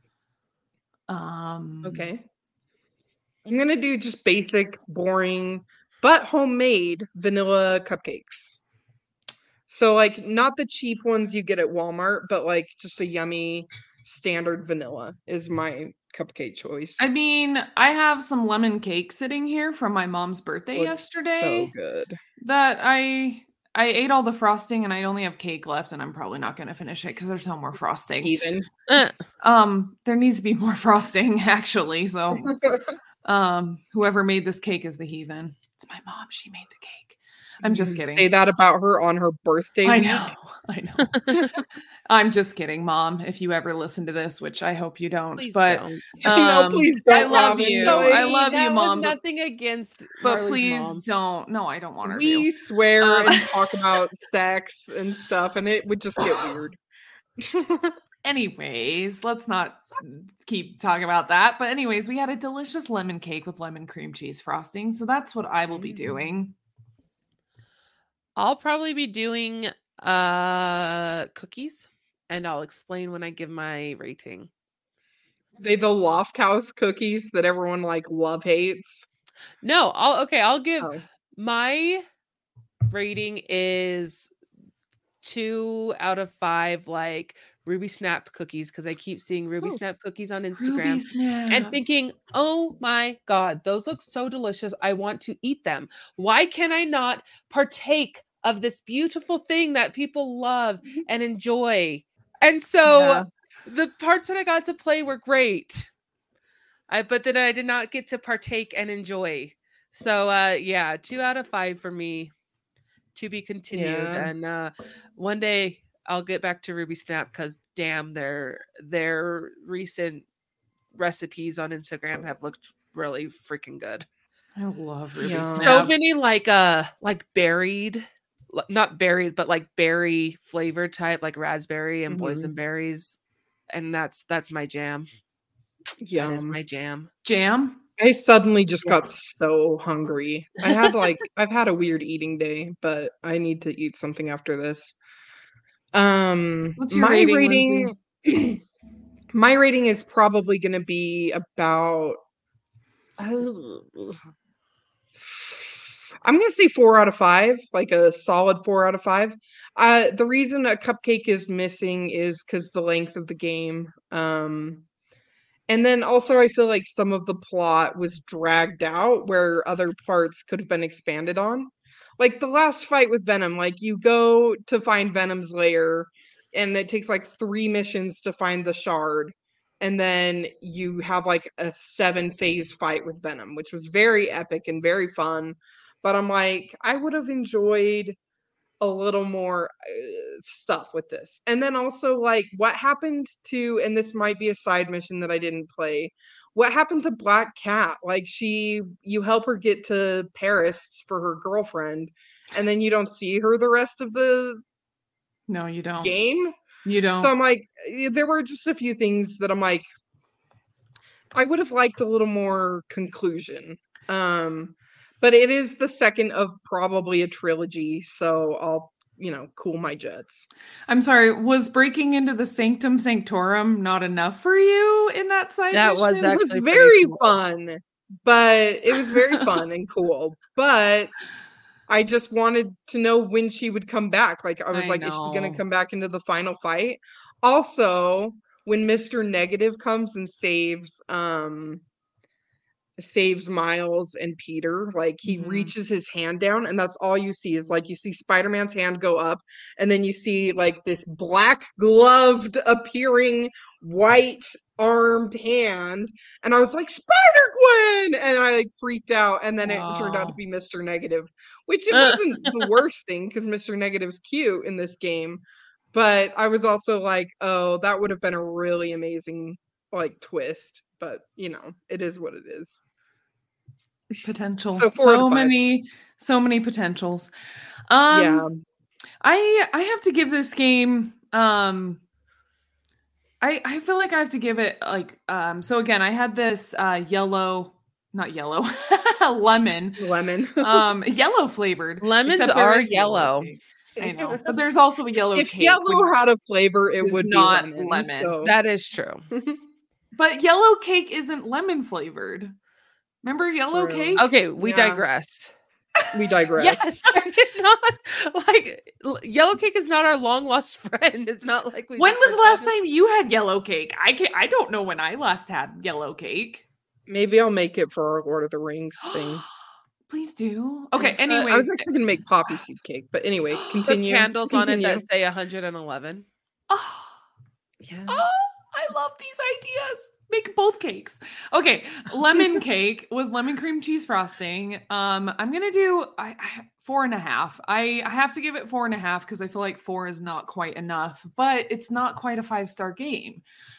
Um, Okay. I'm gonna do just basic, boring, but homemade vanilla cupcakes. So like not the cheap ones you get at Walmart, but like just a yummy standard vanilla is my cupcake choice. I mean, I have some lemon cake sitting here from my mom's birthday Looks yesterday. So good. That I I ate all the frosting and I only have cake left, and I'm probably not going to finish it because there's no more frosting. Even. Uh, Um, there needs to be more frosting actually. So, um, whoever made this cake is the heathen. It's my mom. She made the cake. I'm just You kidding. Say that about her on her birthday I week. know. I know. I'm just kidding, Mom. If you ever listen to this, which I hope you don't, please but don't. no, um, please don't. I love Robin, you. no, I it- love you, That was Mom, but- nothing against, but Marley's please mom. don't. No, I don't want her We to. swear Um, and talk about sex and stuff, and it would just get weird. Anyways, let's not keep talking about that. But anyways, we had a delicious lemon cake with lemon cream cheese frosting. So that's what I will be Mm. doing. I'll probably be doing uh cookies, and I'll explain when I give my rating. They the Loft House cookies that everyone like love hates. No, I'll okay, I'll give Oh. my rating is two out of five like Ruby Snap cookies because I keep seeing Ruby Oh. Snap cookies on Instagram Ruby Snap. and thinking, oh my God, those look so delicious. I want to eat them. Why can I not partake of this beautiful thing that people love and enjoy? And so Yeah. the parts that I got to play were great. I but then I did not get to partake and enjoy. So uh yeah, two out of five for me. To be continued. Yeah. And uh one day I'll get back to Ruby Snap because damn, their their recent recipes on Instagram have looked really freaking good. I love Ruby Yeah. Snap. So many like uh like berried, l- not berries, but like berry flavor type, like raspberry and Mhm. boysenberries. And that's that's my jam. That is Yum. my jam. Jam. I suddenly just Yeah. got so hungry. I had like I've had a weird eating day, but I need to eat something after this. Um What's your my rating, rating my rating is probably going to be about uh, I'm going to say four out of five, like a solid four out of five. Uh the reason a cupcake is missing is cuz the length of the game. Um And then also, I feel like some of the plot was dragged out where other parts could have been expanded on. Like the last fight with Venom, like you go to find Venom's lair, and it takes like three missions to find the shard. And then you have like a seven phase fight with Venom, which was very epic and very fun. But I'm like, I would have enjoyed a little more uh, stuff with this. And then also like what happened to, and this might be a side mission that I didn't play. What happened to Black Cat? Like she you help her get to Paris for her girlfriend and then you don't see her the rest of the No, you don't. game. You don't. So I'm like eh, there were just a few things that I'm like I would have liked a little more conclusion. Um, but it is the second of probably a trilogy, so I'll, you know, cool my jets. I'm sorry, was breaking into the Sanctum Sanctorum not enough for you in that side That mission? was It was actually pretty very cool. fun, but it was very fun and cool. But I just wanted to know when she would come back. Like, I was I like, is she going know. to come back into the final fight? Also, when Mister Negative comes and saves um saves Miles and Peter, like he Mhm. reaches his hand down and that's all you see is like you see Spider-Man's hand go up and then you see like this black gloved appearing white armed hand and I was like Spider-Gwen and I like freaked out and then it turned out to Wow. be Mister Negative, which it wasn't the worst thing because Mister Negative's cute in this game, but I was also like, oh, that would have been a really amazing like twist, but you know, it is what it is. Potential. So four out So of five. many, so many potentials. Um Yeah. I I have to give this game um I I feel like I have to give it like um so again I had this uh yellow not yellow lemon Lemon. um yellow flavored Lemons except there are is yellow yellow. cake. I know, but there's also a yellow If cake yellow had a flavor, which it is would be not lemon. lemon. So. That is true. But yellow cake isn't lemon flavored. Remember yellow True. cake? Okay, we Yeah. digress. We digress. Yes, I did not like l- yellow cake is not our long lost friend. It's not like we. When just was the last forgot it. time you had yellow cake? I can I don't know when I last had yellow cake. Maybe I'll make it for our Lord of the Rings thing. Please do. Okay, It's, uh, anyways. I was actually gonna make poppy seed cake, but anyway, The continue. candles on it continue. that say one hundred eleven. Oh, Yeah. oh, I love these ideas. Make both cakes. Okay, lemon cake with lemon cream cheese frosting. Um, I'm gonna do I, I four and a half. I, I have to give it four and a half because I feel like four is not quite enough, but it's not quite a five star game.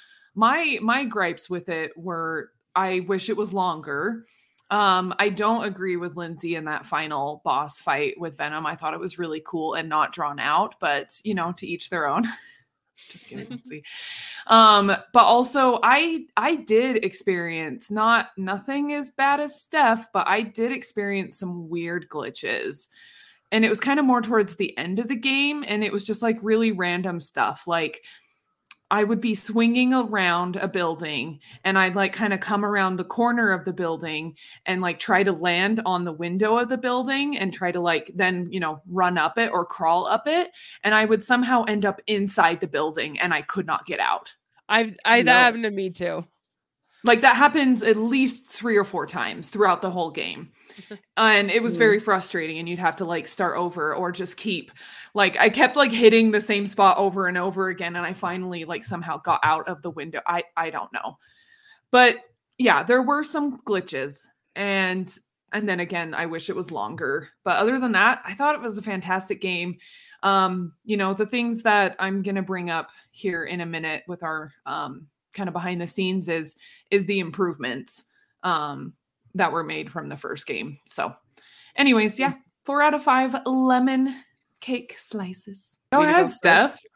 My my gripes with it were I wish it was longer. Um, I don't agree with Lindsay in that final boss fight with Venom. I thought it was really cool and not drawn out, but you know, to each their own. Just kidding, Lindsay. Um, but also I I did experience not nothing as bad as Steph, but I did experience some weird glitches. And it was kind of more towards the end of the game, and it was just like really random stuff. Like I would be swinging around a building and I'd like kind of come around the corner of the building and like try to land on the window of the building and try to like then, you know, run up it or crawl up it. And I would somehow end up inside the building and I could not get out. I've I No. that happened to me too. Like that happens at least three or four times throughout the whole game. And it was Mm. very frustrating and you'd have to like start over or just keep like I kept like hitting the same spot over and over again and I finally like somehow got out of the window. I I don't know. But yeah, there were some glitches and and then again, I wish it was longer. But other than that, I thought it was a fantastic game. Um, you know, the things that I'm going to bring up here in a minute with our um kind of behind the scenes is is the improvements um that were made from the first game. So anyways, yeah, four out of five lemon cake slices. Go Way to ahead, go Steph. first.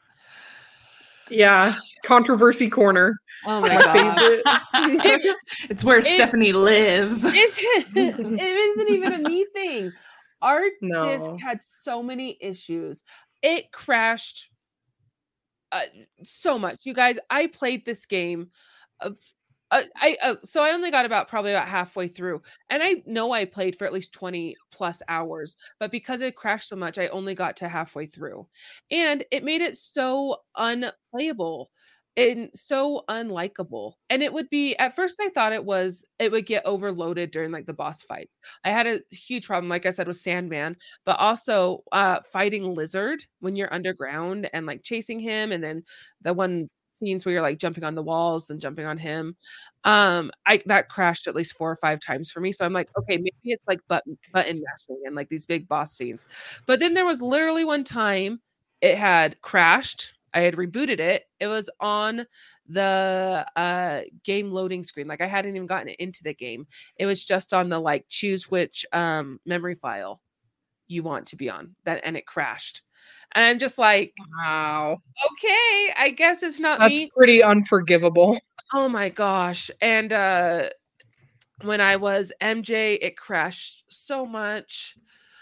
Yeah. Controversy corner. Oh my My god. favorite. It's where It- Stephanie lives. It's, it isn't even a me thing. Our No. disc had so many issues. It crashed uh, so much. You guys, I played this game. Uh, uh, I uh, so I only got about probably about halfway through, and I know I played for at least twenty plus hours, but because it crashed so much, I only got to halfway through, and it made it so unplayable and so unlikable. And it would be at first I thought it was it would get overloaded during like the boss fights. I had a huge problem, like I said, with Sandman, but also uh fighting Lizard when you're underground and like chasing him, and then the one scenes where you're like jumping on the walls and jumping on him. Um, I that crashed at least four or five times for me. So I'm like, okay, maybe it's like button button mashing and like these big boss scenes. But then there was literally one time it had crashed. I had rebooted it. It was on the uh game loading screen. Like I hadn't even gotten it into the game. It was just on the like choose which um memory file you want to be on, that and it crashed. And I'm just like, wow. Okay, I guess it's not That's me. pretty unforgivable. Oh my gosh. And uh when I was M J, it crashed so much.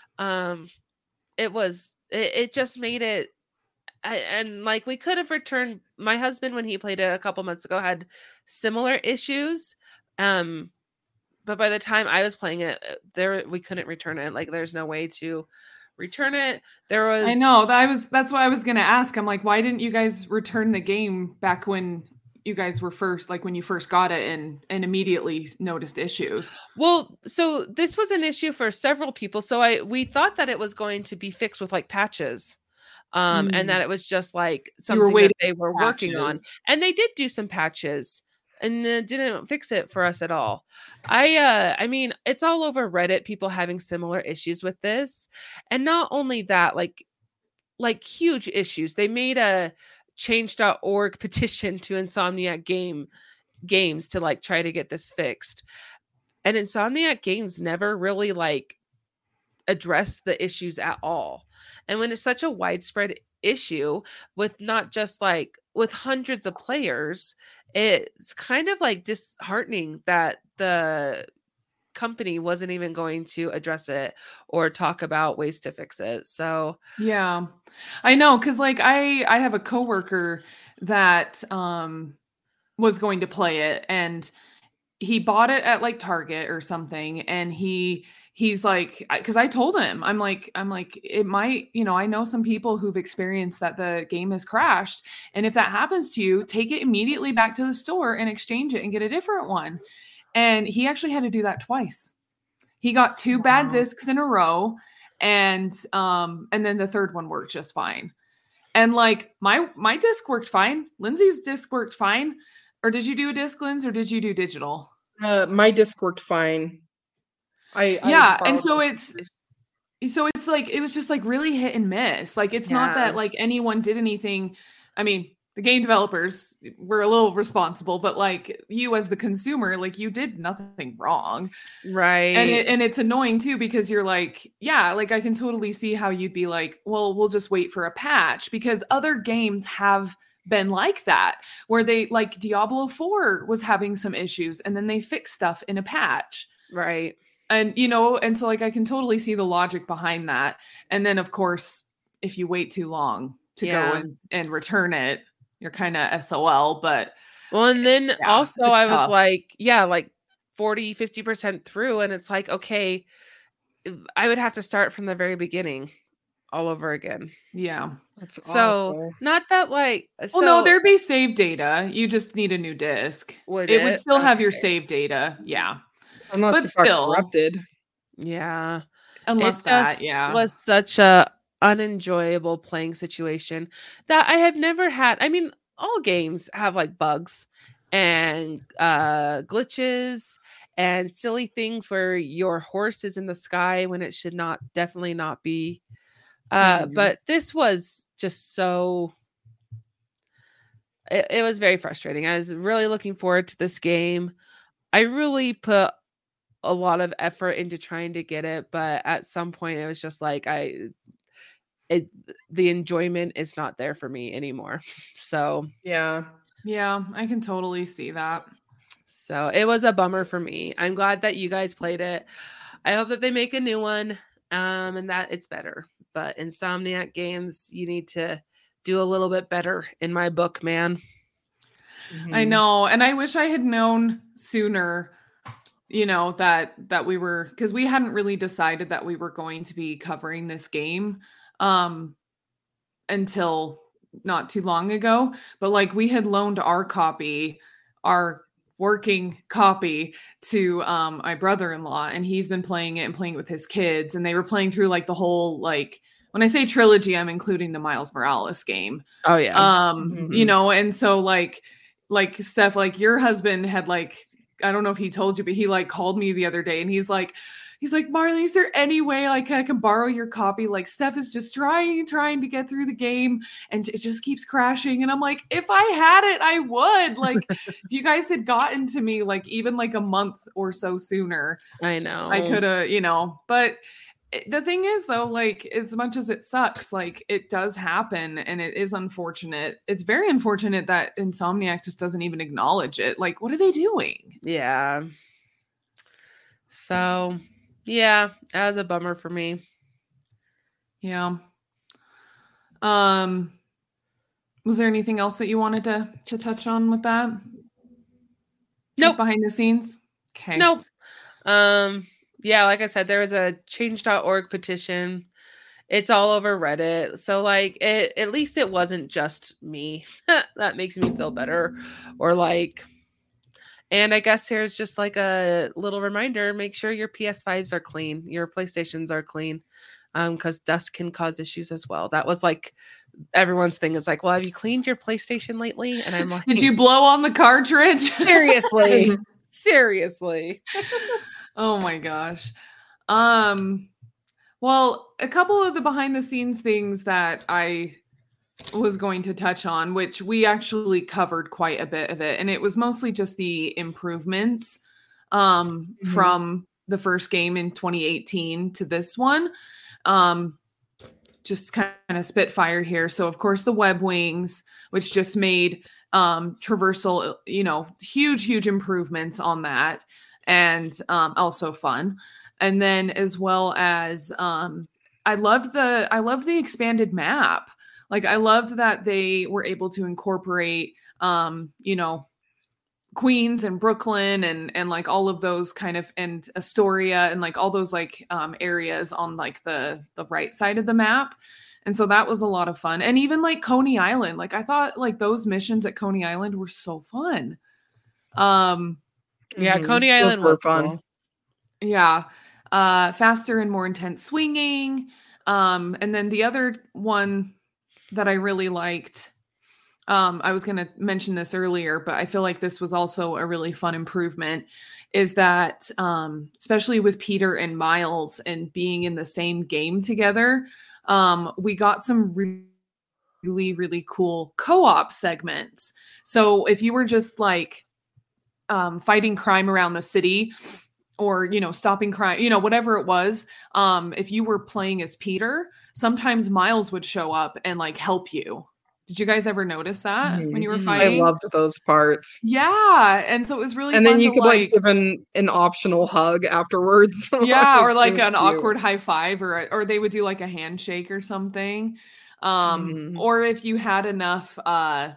Um it was it, it just made it I, and like we could have returned. My husband, when he played it a couple months ago, had similar issues. Um but by the time I was playing it, there we couldn't return it. Like there's no way to return it. There was I know that I was that's why I was gonna ask. I'm like, why didn't you guys return the game back when you guys were first, like when you first got it and and immediately noticed issues? Well, so this was an issue for several people. So I we thought that it was going to be fixed with like patches. Um, Mm. and that it was just like were something that waiting they were working on. patches. And they did do some patches and uh, didn't fix it for us at all. I uh I mean, it's all over Reddit, people having similar issues with this. And not only that, like like huge issues. They made a change dot org petition to Insomniac Game Games to like try to get this fixed. And Insomniac Games never really like addressed the issues at all. And when it's such a widespread issue with not just like with hundreds of players, it's kind of like disheartening that the company wasn't even going to address it or talk about ways to fix it. So Yeah, I know. Cause like I, I have a coworker that um, was going to play it and he bought it at like Target or something. And he, he's like, cause I told him, I'm like, I'm like, it might, you know, I know some people who've experienced that the game has crashed. And if that happens to you, take it immediately back to the store and exchange it and get a different one. And he actually had to do that twice. He got two Wow. bad discs in a row, and um, and then the third one worked just fine. And like my my disc worked fine. Lindsay's disc worked fine. Or did you do a disc, Linz, or did you do digital? Uh, my disc worked fine. I yeah, I and so it's so it's like it was just like really hit and miss. Like it's not Yeah. that like anyone did anything. I mean, the game developers were a little responsible, but like you as the consumer, like you did nothing wrong. right. And it, and it's annoying too because you're like, yeah, like I can totally see how you'd be like, well, we'll just wait for a patch because other games have been like that where they like Diablo four was having some issues and then they fixed stuff in a patch. right. And you know, and so like I can totally see the logic behind that. And then of course, if you wait too long to Yeah. go and, and return it, you're kind of S O L, but Well, and then yeah, also it's I was tough. like, yeah, like forty, fifty percent through. And it's like, okay, I would have to start from the very beginning all over again. yeah. That's So awful. not that like, Well, so no, there'd be save data. You just need a new disc. would It would it? still have your Okay. save data. Yeah. Unless but it got still- corrupted. Yeah. Unless it that, just yeah. was such a unenjoyable playing situation that I have never had. I mean, all games have like bugs and uh glitches and silly things where your horse is in the sky when it should not definitely not be. Uh Mhm. but this was just so it, it was very frustrating. I was really looking forward to this game. I really put a lot of effort into trying to get it, but at some point it was just like I it the enjoyment is not there for me anymore. So Yeah. Yeah, I can totally see that. so it was a bummer for me. I'm glad that you guys played it. I hope that they make a new one um and that it's better. But Insomniac Games, you need to do a little bit better in my book, man. I Mhm. know. And I wish I had known sooner, you know, that that we were because we hadn't really decided that we were going to be covering this game um until not too long ago. But like we had loaned our copy, our working copy to um my brother-in-law, and he's been playing it and playing it with his kids, and they were playing through like the whole like when I say trilogy, I'm including the Miles Morales game. Oh yeah. Um, Mhm. you know, and so like like Steph, like your husband had like I don't know if he told you, but he like called me the other day and he's like he's like, Marley, is there any way like I can borrow your copy? Like Steph is just trying trying to get through the game and it just keeps crashing. And I'm like, if I had it, I would. Like if you guys had gotten to me like even like a month or so sooner, I know. I could have, you know, but it- the thing is though, like as much as it sucks, like it does happen and it is unfortunate. It's very unfortunate that Insomniac just doesn't even acknowledge it. Like, what are they doing? Yeah. So, yeah, that was a bummer for me. Yeah. Um, was there anything else that you wanted to to touch on with that? Nope. Like behind the scenes? Okay. Nope. Um, yeah, like I said, there was a change dot org petition. It's all over Reddit. So like it at least it wasn't just me. That makes me feel better. Or like, and I guess here's just like a little reminder, make sure your P S fives are clean, your PlayStations are clean. Um, because dust can cause issues as well. That was like everyone's thing is like, well, have you cleaned your PlayStation lately? And I'm like, did you blow on the cartridge? seriously? Seriously. Oh my gosh. Um, well, a couple of the behind the scenes things that I was going to touch on, which we actually covered quite a bit of it, and it was mostly just the improvements um, mm-hmm. from the first game in twenty eighteen to this one. Um, just kind of Spitfire here. So of course the web wings, which just made um, traversal, you know, huge, huge improvements on that, and um, also fun. And then as well as um, I loved the I loved the expanded map. Like I loved that they were able to incorporate, um, you know, Queens and Brooklyn and and like all of those kind of, and Astoria and like all those like um, areas on like the the right side of the map. And so that was a lot of fun. And even like Coney Island, like I thought like those missions at Coney Island were so fun. Um, yeah, mm-hmm. Coney Island was fun. Cool. Yeah. Uh, faster and more intense swinging. Um, and then the other one that I really liked, um, I was going to mention this earlier, but I feel like this was also a really fun improvement, is that um, especially with Peter and Miles and being in the same game together, um, we got some really, really, really cool co-op segments. So if you were just like um, fighting crime around the city, or, you know, stopping crime, you know, whatever it was. Um, if you were playing as Peter, sometimes Miles would show up and like help you. Did you guys ever notice that mm-hmm. when you were fighting? I loved those parts. Yeah. And so it was really and fun then you to, could like, like give an, an optional hug afterwards. Yeah. Or like an cute. awkward high five, or, or they would do like a handshake or something. Um, mm-hmm. Or if you had enough, uh,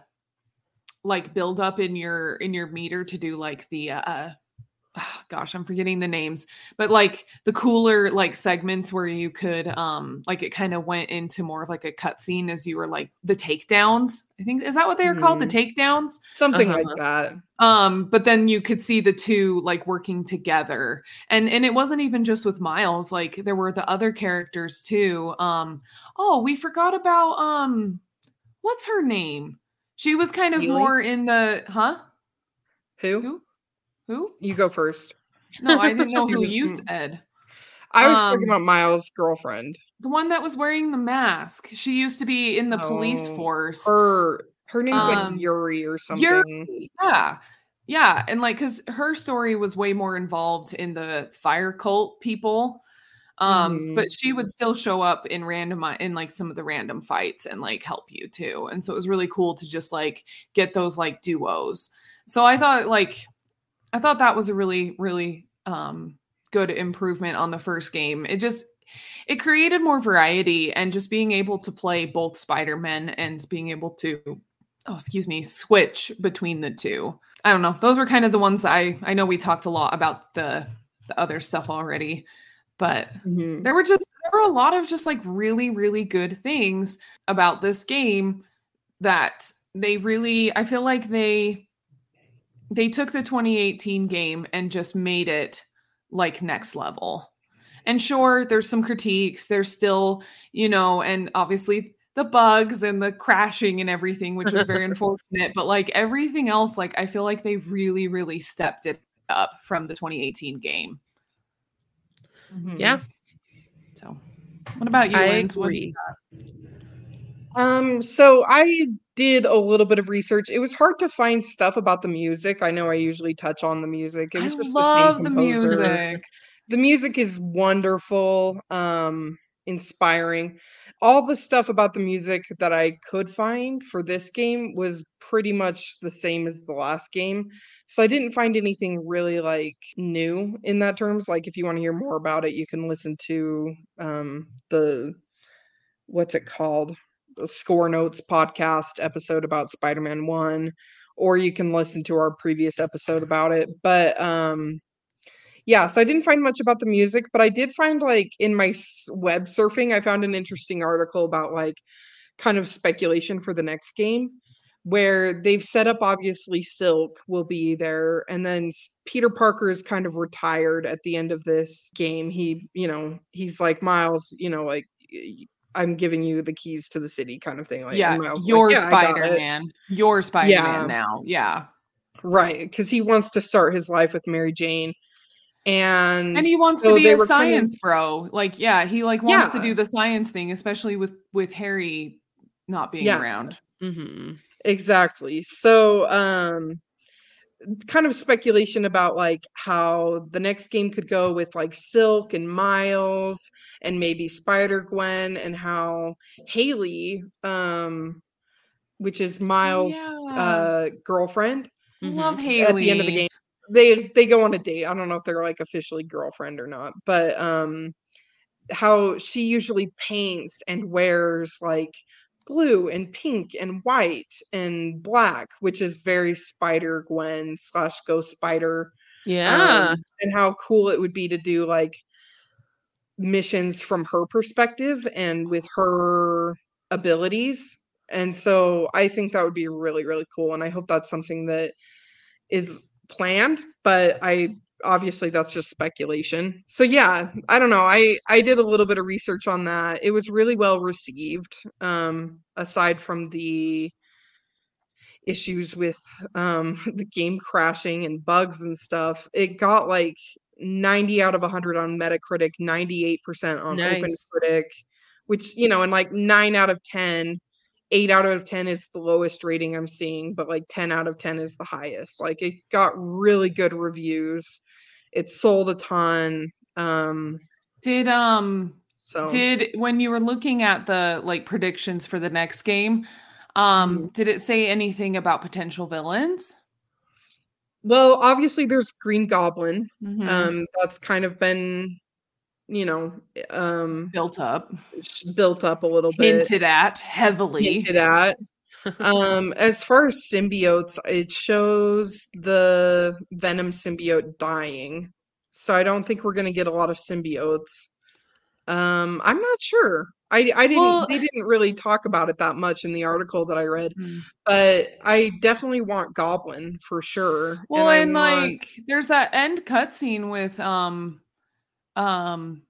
like build up in your, in your meter to do like the, uh, oh, gosh, I'm forgetting the names, but like the cooler like segments where you could um like it kind of went into more of like a cutscene as you were like the takedowns. I think, is that what they are mm. called? The takedowns? Something uh-huh. like that. Um, but then you could see the two like working together. And and it wasn't even just with Miles, like there were the other characters too. Um, oh, we forgot about um what's her name? She was kind of Haley? more in the huh? Who? Who? Who? You go first. No, I didn't know who you said. I was um, talking about Miles' girlfriend. The one that was wearing the mask. She used to be in the oh, police force. Her her name's um, like Yuri or something. Yuri, yeah. Yeah. And like, because her story was way more involved in the fire cult people. Um, mm-hmm. But she would still show up in random, in like some of the random fights and like help you too. And so it was really cool to just like get those like duos. So I thought like, I thought that was a really, really um, good improvement on the first game. It just, it created more variety, and just being able to play both Spider-Men and being able to, oh, excuse me, switch between the two. I don't know. Those were kind of the ones that I, I know we talked a lot about the, the other stuff already, but mm-hmm. there were just, there were a lot of just like really, really good things about this game that they really, I feel like they, They took the twenty eighteen game and just made it like next level. And sure, there's some critiques. There's still, you know, and obviously the bugs and the crashing and everything, which was very unfortunate. But like everything else, like I feel like they really, really stepped it up from the twenty eighteen game. Mm-hmm. Yeah. So what about you, I Linz? agree. Um, so I did a little bit of research. It was hard to find stuff about the music. I know I usually touch on the music. It was I just love the same the composer. music. The music is wonderful, um, inspiring. All the stuff about the music that I could find for this game was pretty much the same as the last game. So I didn't find anything really like new in that terms. Like if you want to hear more about it, you can listen to um the what's it called? The Score Notes podcast episode about Spider-Man one, or you can listen to our previous episode about it. But um yeah, so I didn't find much about the music, but I did find like in my s- web surfing, I found an interesting article about like kind of speculation for the next game where they've set up obviously Silk will be there and then s- Peter Parker is kind of retired at the end of this game. He, you know, he's like Miles, you know, like y- I'm giving you the keys to the city kind of thing like and Yeah, Miles is like, you're yeah, I got it. Spider-Man. You're Spider-Man Yeah, now. Yeah. right, cuz he wants to start his life with Mary Jane. And And he wants to so be they a were kind of science bro. Like, yeah, he like wants to yeah, do the science thing, especially with with Harry not being yeah. around. Mm-hmm. Exactly. So, um, kind of speculation about like how the next game could go with like Silk and Miles and maybe Spider-Gwen and how Haley, um, which is Oh Miles' yeah. uh girlfriend I love Mm-hmm. at the end of the Haley. game. They they go on a date. I don't know if they're like officially girlfriend or not, but um how she usually paints and wears like blue and pink and white and black, which is very Spider Gwen slash Ghost Spider. Yeah. Um, and how cool it would be to do like missions from her perspective and with her abilities. And so I think that would be really, really cool. And I hope that's something that is planned, but I obviously that's just speculation. So yeah, I don't know. I I did a little bit of research on that. It was really well received. Um aside from the issues with um the game crashing and bugs and stuff, it got like ninety out of one hundred on Metacritic, ninety-eight percent on Nice. OpenCritic, which, you know, and like nine out of ten, eight out of ten is the lowest rating I'm seeing, but like ten out of ten is the highest. Like it got really good reviews. It sold a ton. Um, Did um so did when you were looking at the like predictions for the next game, mhm. um, did it say anything about potential villains? Well, obviously there's Green Goblin. Mm-hmm. Um, that's kind of been, you know, um, Built up, sh- built up a little bit, hinted at heavily. hinted at. Um, as far as symbiotes, it shows the Venom symbiote dying. So I don't think we're gonna get a lot of symbiotes. Um, I'm not sure. I I didn't Well, they didn't really talk about it that much in the article that I read, mm. but I definitely want Goblin for sure. And well, I and want like there's that end cutscene with um um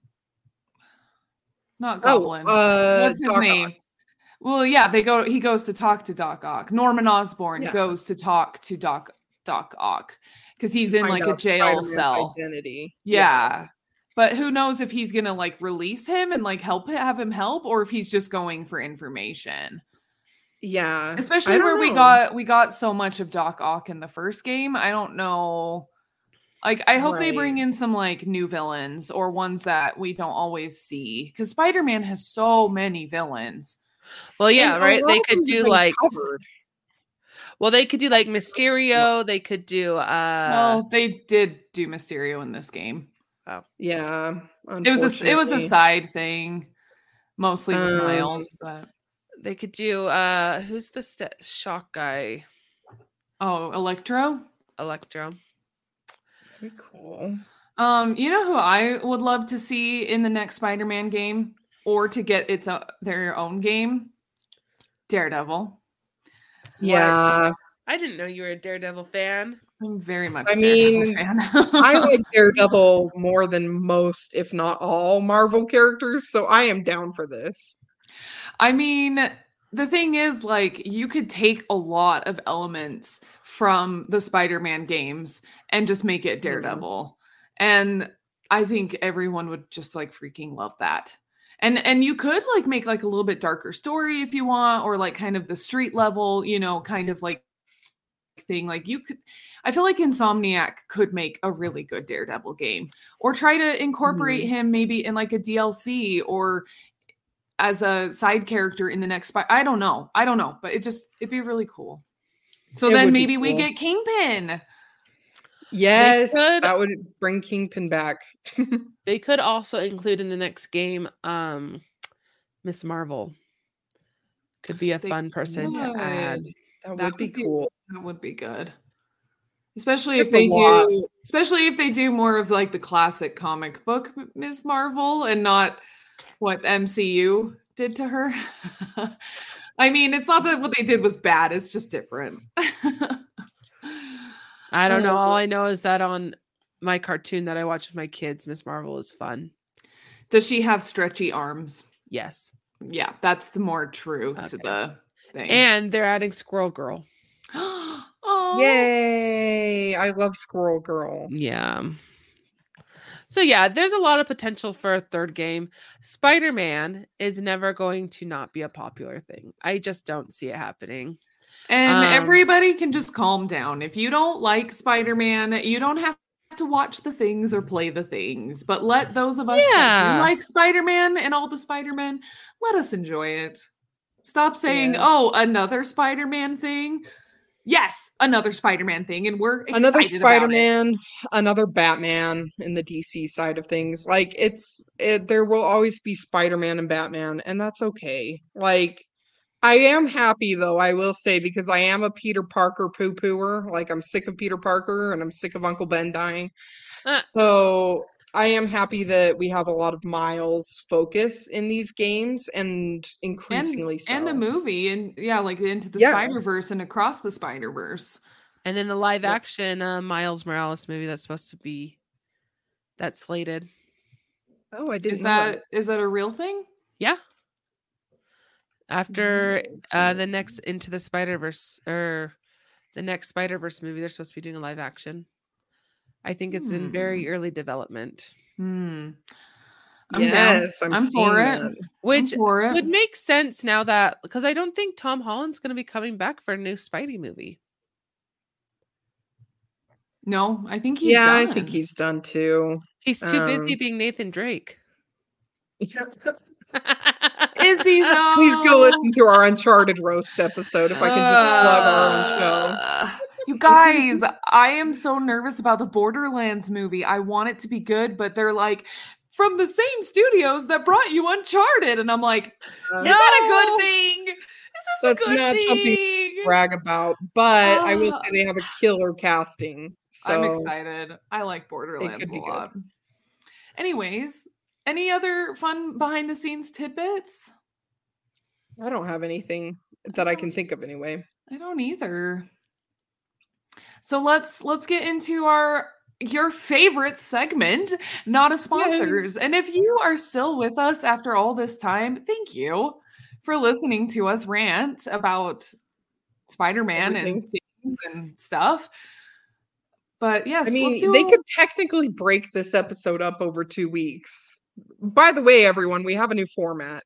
not oh, Goblin. uh What's his Doc Ock. name? Well, yeah, they go. He goes to talk to Doc Ock. Norman Osborn Yeah, goes to talk to Doc Doc Ock because to he's in find like a out jail Spider-Man's cell. identity. Yeah. Yeah, but who knows if he's gonna like release him and like help have him help, or if he's just going for information. Yeah. I Especially don't where we know. got we got so much of Doc Ock in the first game. I don't know. Like, I hope they Right. bring in some like new villains or ones that we don't always see because Spider-Man has so many villains. Well, yeah, And a right. lot They of could them have do been like covered. well, they could do like Mysterio. They could do uh Well, they did do Mysterio in this game. Yeah, It was a it was a unfortunately. side thing, mostly with Um, Miles, but they could do uh who's the st- shock guy? oh, Electro. Electro. very cool. Um, you know who I would love to see in the next Spider-Man game, or to get its o- their own game? Daredevil. Yeah. I didn't know you were a Daredevil fan. I'm very much I a Daredevil mean, fan. I like Daredevil more than most, if not all, Marvel characters, so I am down for this. I mean, the thing is, like, you could take a lot of elements from the Spider-Man games and just make it Daredevil. And I think everyone would just like freaking love that. And and you could like make like a little bit darker story if you want, or like kind of the street level, you know, kind of like thing. Like you could, I feel like Insomniac could make a really good Daredevil game, or try to incorporate Mm-hmm. him maybe in like a D L C or as a side character in the next spy. I don't know. I don't know, but it just, it'd be really cool. So It then would be maybe we cool. get Kingpin. Yes, could- that would bring Kingpin back. They could also include in the next game um Miss Marvel. Could be a They fun person to add. could. That, That would be would be- cool. That would be good. Especially It's if a they lot. do, especially if they do more of like the classic comic book Miz Marvel and not what M C U did to her. I mean, it's not that what they did was bad, it's just different. I don't know. Uh, All I know is that on my cartoon that I watch with my kids, Miss Marvel is fun. Does she have stretchy arms? Yes. Yeah, that's the more true to Okay. the thing. And they're adding Squirrel Girl. Oh, Yay! I love Squirrel Girl. Yeah. So yeah, there's a lot of potential for a third game. Spider-Man is never going to not be a popular thing. I just don't see it happening. And Um, everybody can just calm down. If you don't like Spider-Man, you don't have to watch the things or play the things. But let those of us that Yeah. do like Spider-Man and all the Spider-Man, let us enjoy it. Stop saying, Yeah. "Oh, another Spider-Man thing." Yes, another Spider-Man thing, and we're excited Another about it. Spider-Man, another Batman in the D C side of things. Like it's it, there will always be Spider-Man and Batman, and that's okay. Like I am happy though, I will say, because I am a Peter Parker poo-pooer. Like I'm sick of Peter Parker and I'm sick of Uncle Ben dying. Uh. So I am happy that we have a lot of Miles focus in these games, and increasingly so. And a movie, and yeah, like into the Yeah. Spider-Verse and across the Spider-Verse. And then the live Yep. action uh, Miles Morales movie that's supposed to be that's slated. Oh, I didn't Is know that is that a real thing? Yeah. After Mm, uh, so- the next Into the Spider-Verse or the next Spider-Verse movie, they're supposed to be doing a live action. I think it's in very early development, Hmm. I'm down. Yes, I'm, I'm for seeing it. that. which I'm for it. would make sense now that because I don't think Tom Holland's going to be coming back for a new Spidey movie. No, I think he's Yeah, done. I think he's done too. He's too busy Um, being Nathan Drake. Is he though? Please go listen to our Uncharted roast episode if I can just plug our own show. Uh, You guys, I am so nervous about the Borderlands movie. I want it to be good, but they're like from the same studios that brought you Uncharted, and I'm like, is that a No! good thing? Is this That's a good not something thing? Brag about, but I will Ah. say they have a killer casting. So I'm excited. I like Borderlands could a be good. lot. Anyways, any other fun behind the scenes tidbits? I don't have anything that I can think of anyway. I don't either. So let's let's get into our your favorite segment, not a sponsors. And if you are still with us after all this time, thank you for listening to us rant about Spider-Man and Everything. things and stuff. But yes, I mean, let's do they could technically break this episode up over two weeks. By the way, everyone, we have a new format.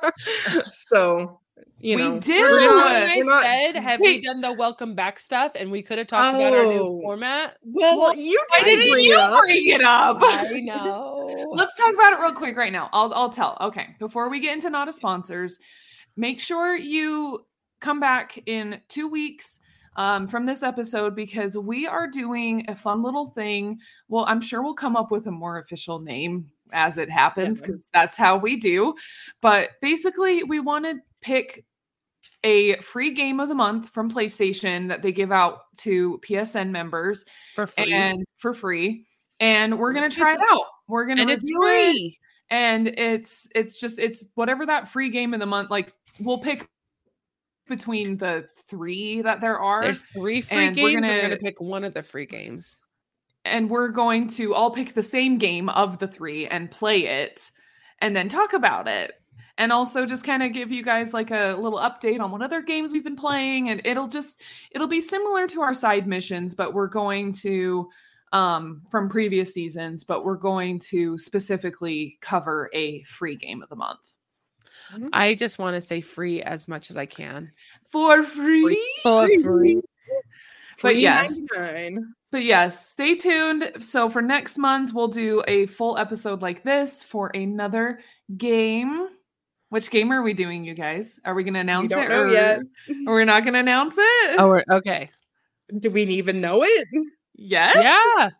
So, you We know, do! we're Remember not- when I we're not- said, have Wait. we done the welcome back stuff? And we could have talked about our new Oh. format. Well, Well, you Why didn't didn't bring you it up. bring it up? I know. Let's talk about it real quick right now. I'll I'll tell. Okay, before we get into not a sponsors, make sure you come back in two weeks um, from this episode because we are doing a fun little thing. Well, I'm sure we'll come up with a more official name as it happens Yeah. because that's how we do. But basically, we want to pick a free game of the month from PlayStation that they give out to P S N members For free. and for free. And we're gonna try it out. We're gonna And it's review it. free. And it's it's just it's whatever that free game of the month. Like we'll pick between the three that there are, There's three free and we're games. We're gonna- going to pick one of the free games. and we're going to all pick the same game of the three and play it, and then talk about it. And also just kind of give you guys like a little update on what other games we've been playing. And it'll just, it'll be similar to our side missions, but we're going to, um, from previous seasons, but we're going to specifically cover a free game of the month. I just want to say free as much as I can. For free? For free. But yes. three ninety-nine. But yes, stay tuned. So for next month, we'll do a full episode like this for another game. Which game are we doing, you guys? Are we going to announce We don't it? know or, yet. Or we're not going to announce it? Oh, we're, okay. Do we even know it? Yes. Yeah.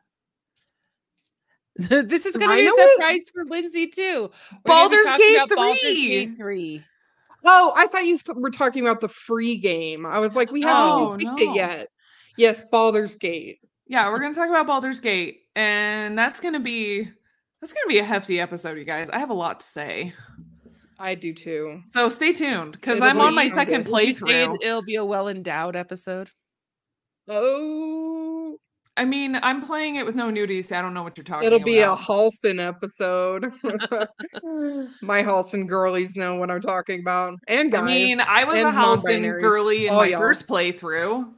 This is going to be a surprise it? for Lindsay too. We're Baldur's Gate three. Baldur's Gate three. Oh, I thought you th- were talking about the free game. I was like, we haven't oh, even picked no. it yet. Yes, Baldur's Gate. Yeah, we're going to talk about Baldur's Gate, and that's going to be that's going to be a hefty episode, you guys. I have a lot to say. I do too. So stay tuned because I'm on my second good. playthrough. It, it'll be a well-endowed episode. Oh, I mean, I'm playing it with no nudies, so I don't know what you're talking it'll about. be a Halson episode. My Halson girlies know what I'm talking about. And guys. I mean, I was a Halson girly in oh, my y'all. first playthrough.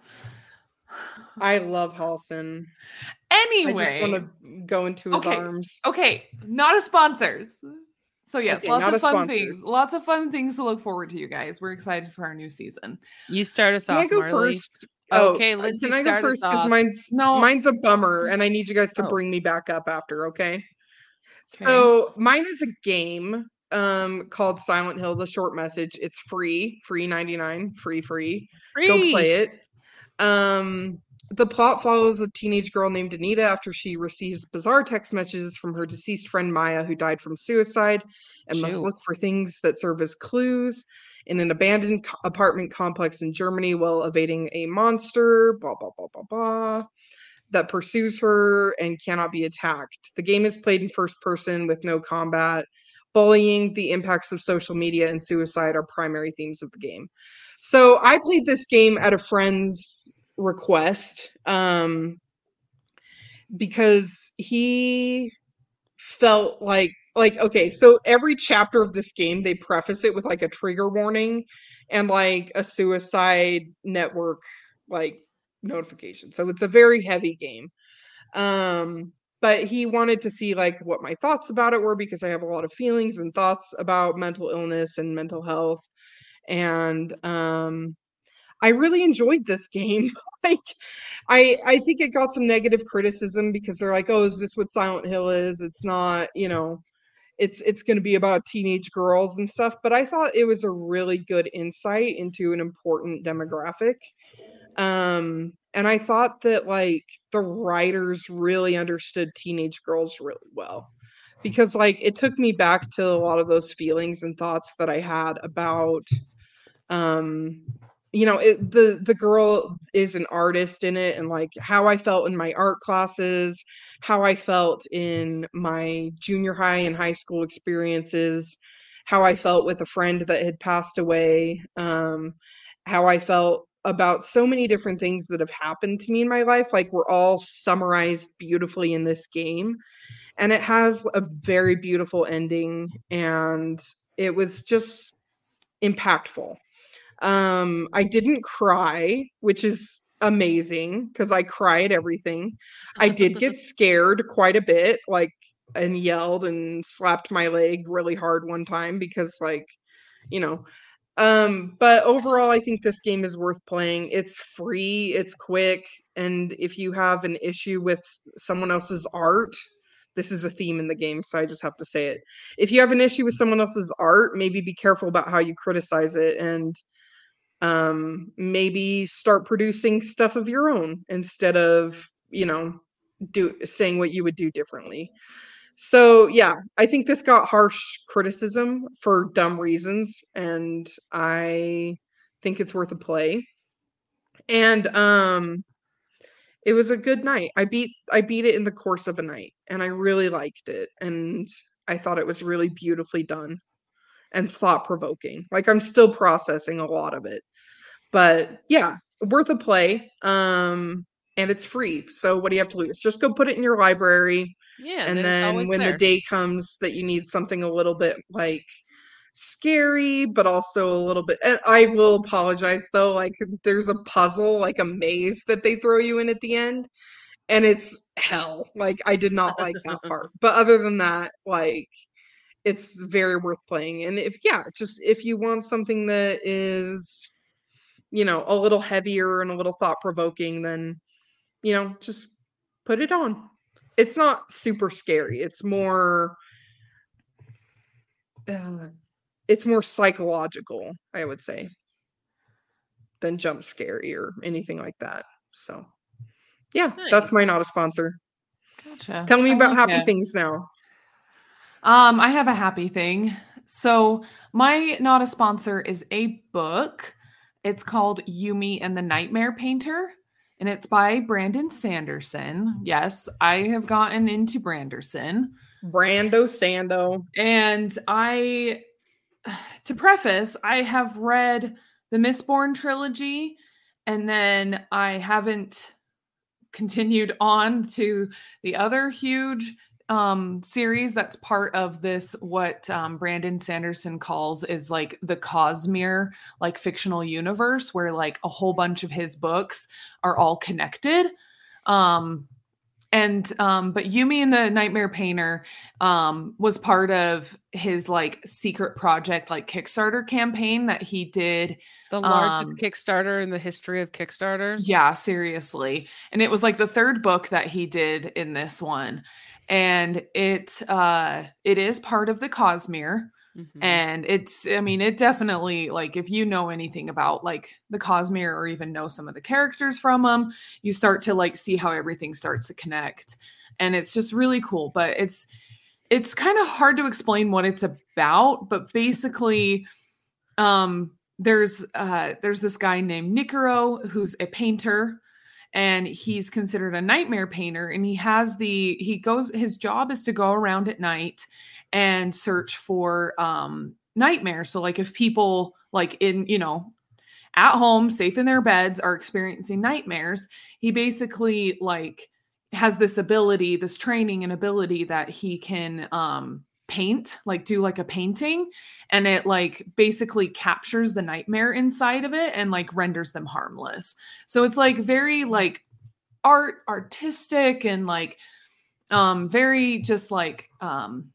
I love Halson. Anyway. I just want to go into his okay. arms. Okay, not a sponsors. So yes, okay, lots of fun sponsors. things. Lots of fun things to look forward to, you guys. We're excited for our new season. You start us Can off, I go Marley. first? Oh, okay, Lindsay, can I go first? Because mine's no. mine's a bummer, and I need you guys to oh. bring me back up after. Okay? okay. So mine is a game um called Silent Hill: The Short Message. It's free, free ninety-nine, free, free. Free. Go play it. Um, the plot follows a teenage girl named Anita after she receives bizarre text messages from her deceased friend Maya, who died from suicide, and Shoot. must look for things that serve as clues in an abandoned co- apartment complex in Germany while evading a monster, blah, blah, blah, blah, blah, that pursues her and cannot be attacked. The game is played in first person with no combat. Bullying, the impacts of social media, and suicide are primary themes of the game. So I played this game at a friend's request um, because he felt like Like, okay, so every chapter of this game, they preface it with like a trigger warning and like a suicide network like notification. So it's a very heavy game. Um, but he wanted to see like what my thoughts about it were because I have a lot of feelings and thoughts about mental illness and mental health. And um, I really enjoyed this game. like, I I think it got some negative criticism because they're like, oh, is this what Silent Hill is? It's not, you know. It's it's going to be about teenage girls and stuff, but I thought it was a really good insight into an important demographic. Um, and I thought that like the writers really understood teenage girls really well because like it took me back to a lot of those feelings and thoughts that I had about um you know, it, the the girl is an artist in it, and like how I felt in my art classes, how I felt in my junior high and high school experiences, how I felt with a friend that had passed away, um, how I felt about so many different things that have happened to me in my life, like were all summarized beautifully in this game. And it has a very beautiful ending, and it was just impactful. Um, I didn't cry, which is amazing because I cry at everything. I did get scared quite a bit, like, and yelled and slapped my leg really hard one time because, like, you know. Um, but overall, I think this game is worth playing. It's free, it's quick, and if you have an issue with someone else's art, this is a theme in the game, so I just have to say it. If you have an issue with someone else's art, maybe be careful about how you criticize it, and um maybe start producing stuff of your own instead of, you know, do saying what you would do differently. So yeah, I think this got harsh criticism for dumb reasons, and I think it's worth a play. And um it was a good night. I beat I beat it in the course of a night, and I really liked it, and I thought it was really beautifully done and thought-provoking. Like, I'm still processing a lot of it. But yeah, worth a play. Um, and it's free. So what do you have to lose? Just go put it in your library. Yeah. And then, then when there. the day comes that you need something a little bit like scary, but also a little bit, and I will apologize though, like there's a puzzle, like a maze that they throw you in at the end. And it's hell. Like, I did not like that part. But other than that, like, it's very worth playing. And if, yeah, just if you want something that is you know, a little heavier and a little thought provoking, then, you know, just put it on. It's not super scary. It's more, uh, it's more psychological, I would say, than jump scary or anything like that. So, yeah, Nice. that's my not a sponsor. Gotcha. Tell me I about like happy it. things now. Um, I have a happy thing. So my not a sponsor is a book. It's called Yumi and the Nightmare Painter, and it's by Brandon Sanderson. Yes, I have gotten into Branderson. Brando Sando. And I, to preface, I have read the Mistborn trilogy, and then I haven't continued on to the other huge um series that's part of this, what um Brandon Sanderson calls is like the Cosmere, like fictional universe, where like a whole bunch of his books are all connected. Um and um but Yumi and the Nightmare Painter um was part of his like secret project, like Kickstarter campaign that he did. The largest um Kickstarter in the history of Kickstarters. Yeah, seriously. And it was like the third book that he did in this one. And it uh it is part of the Cosmere. Mhm. And it's, I mean, it definitely, like, if you know anything about like the Cosmere or even know some of the characters from them, you start to like see how everything starts to connect. And it's just really cool. But it's it's kind of hard to explain what it's about. But basically, um there's uh there's this guy named Nicaro who's a painter, and he's considered a nightmare painter, and he has the he goes his job is to go around at night and search for um nightmares. So like if people like in, you know, at home safe in their beds are experiencing nightmares, he basically like has this ability, this training and ability that he can um paint, like do like a painting, and it like basically captures the nightmare inside of it and like renders them harmless. So it's like very like art artistic and like um very just like um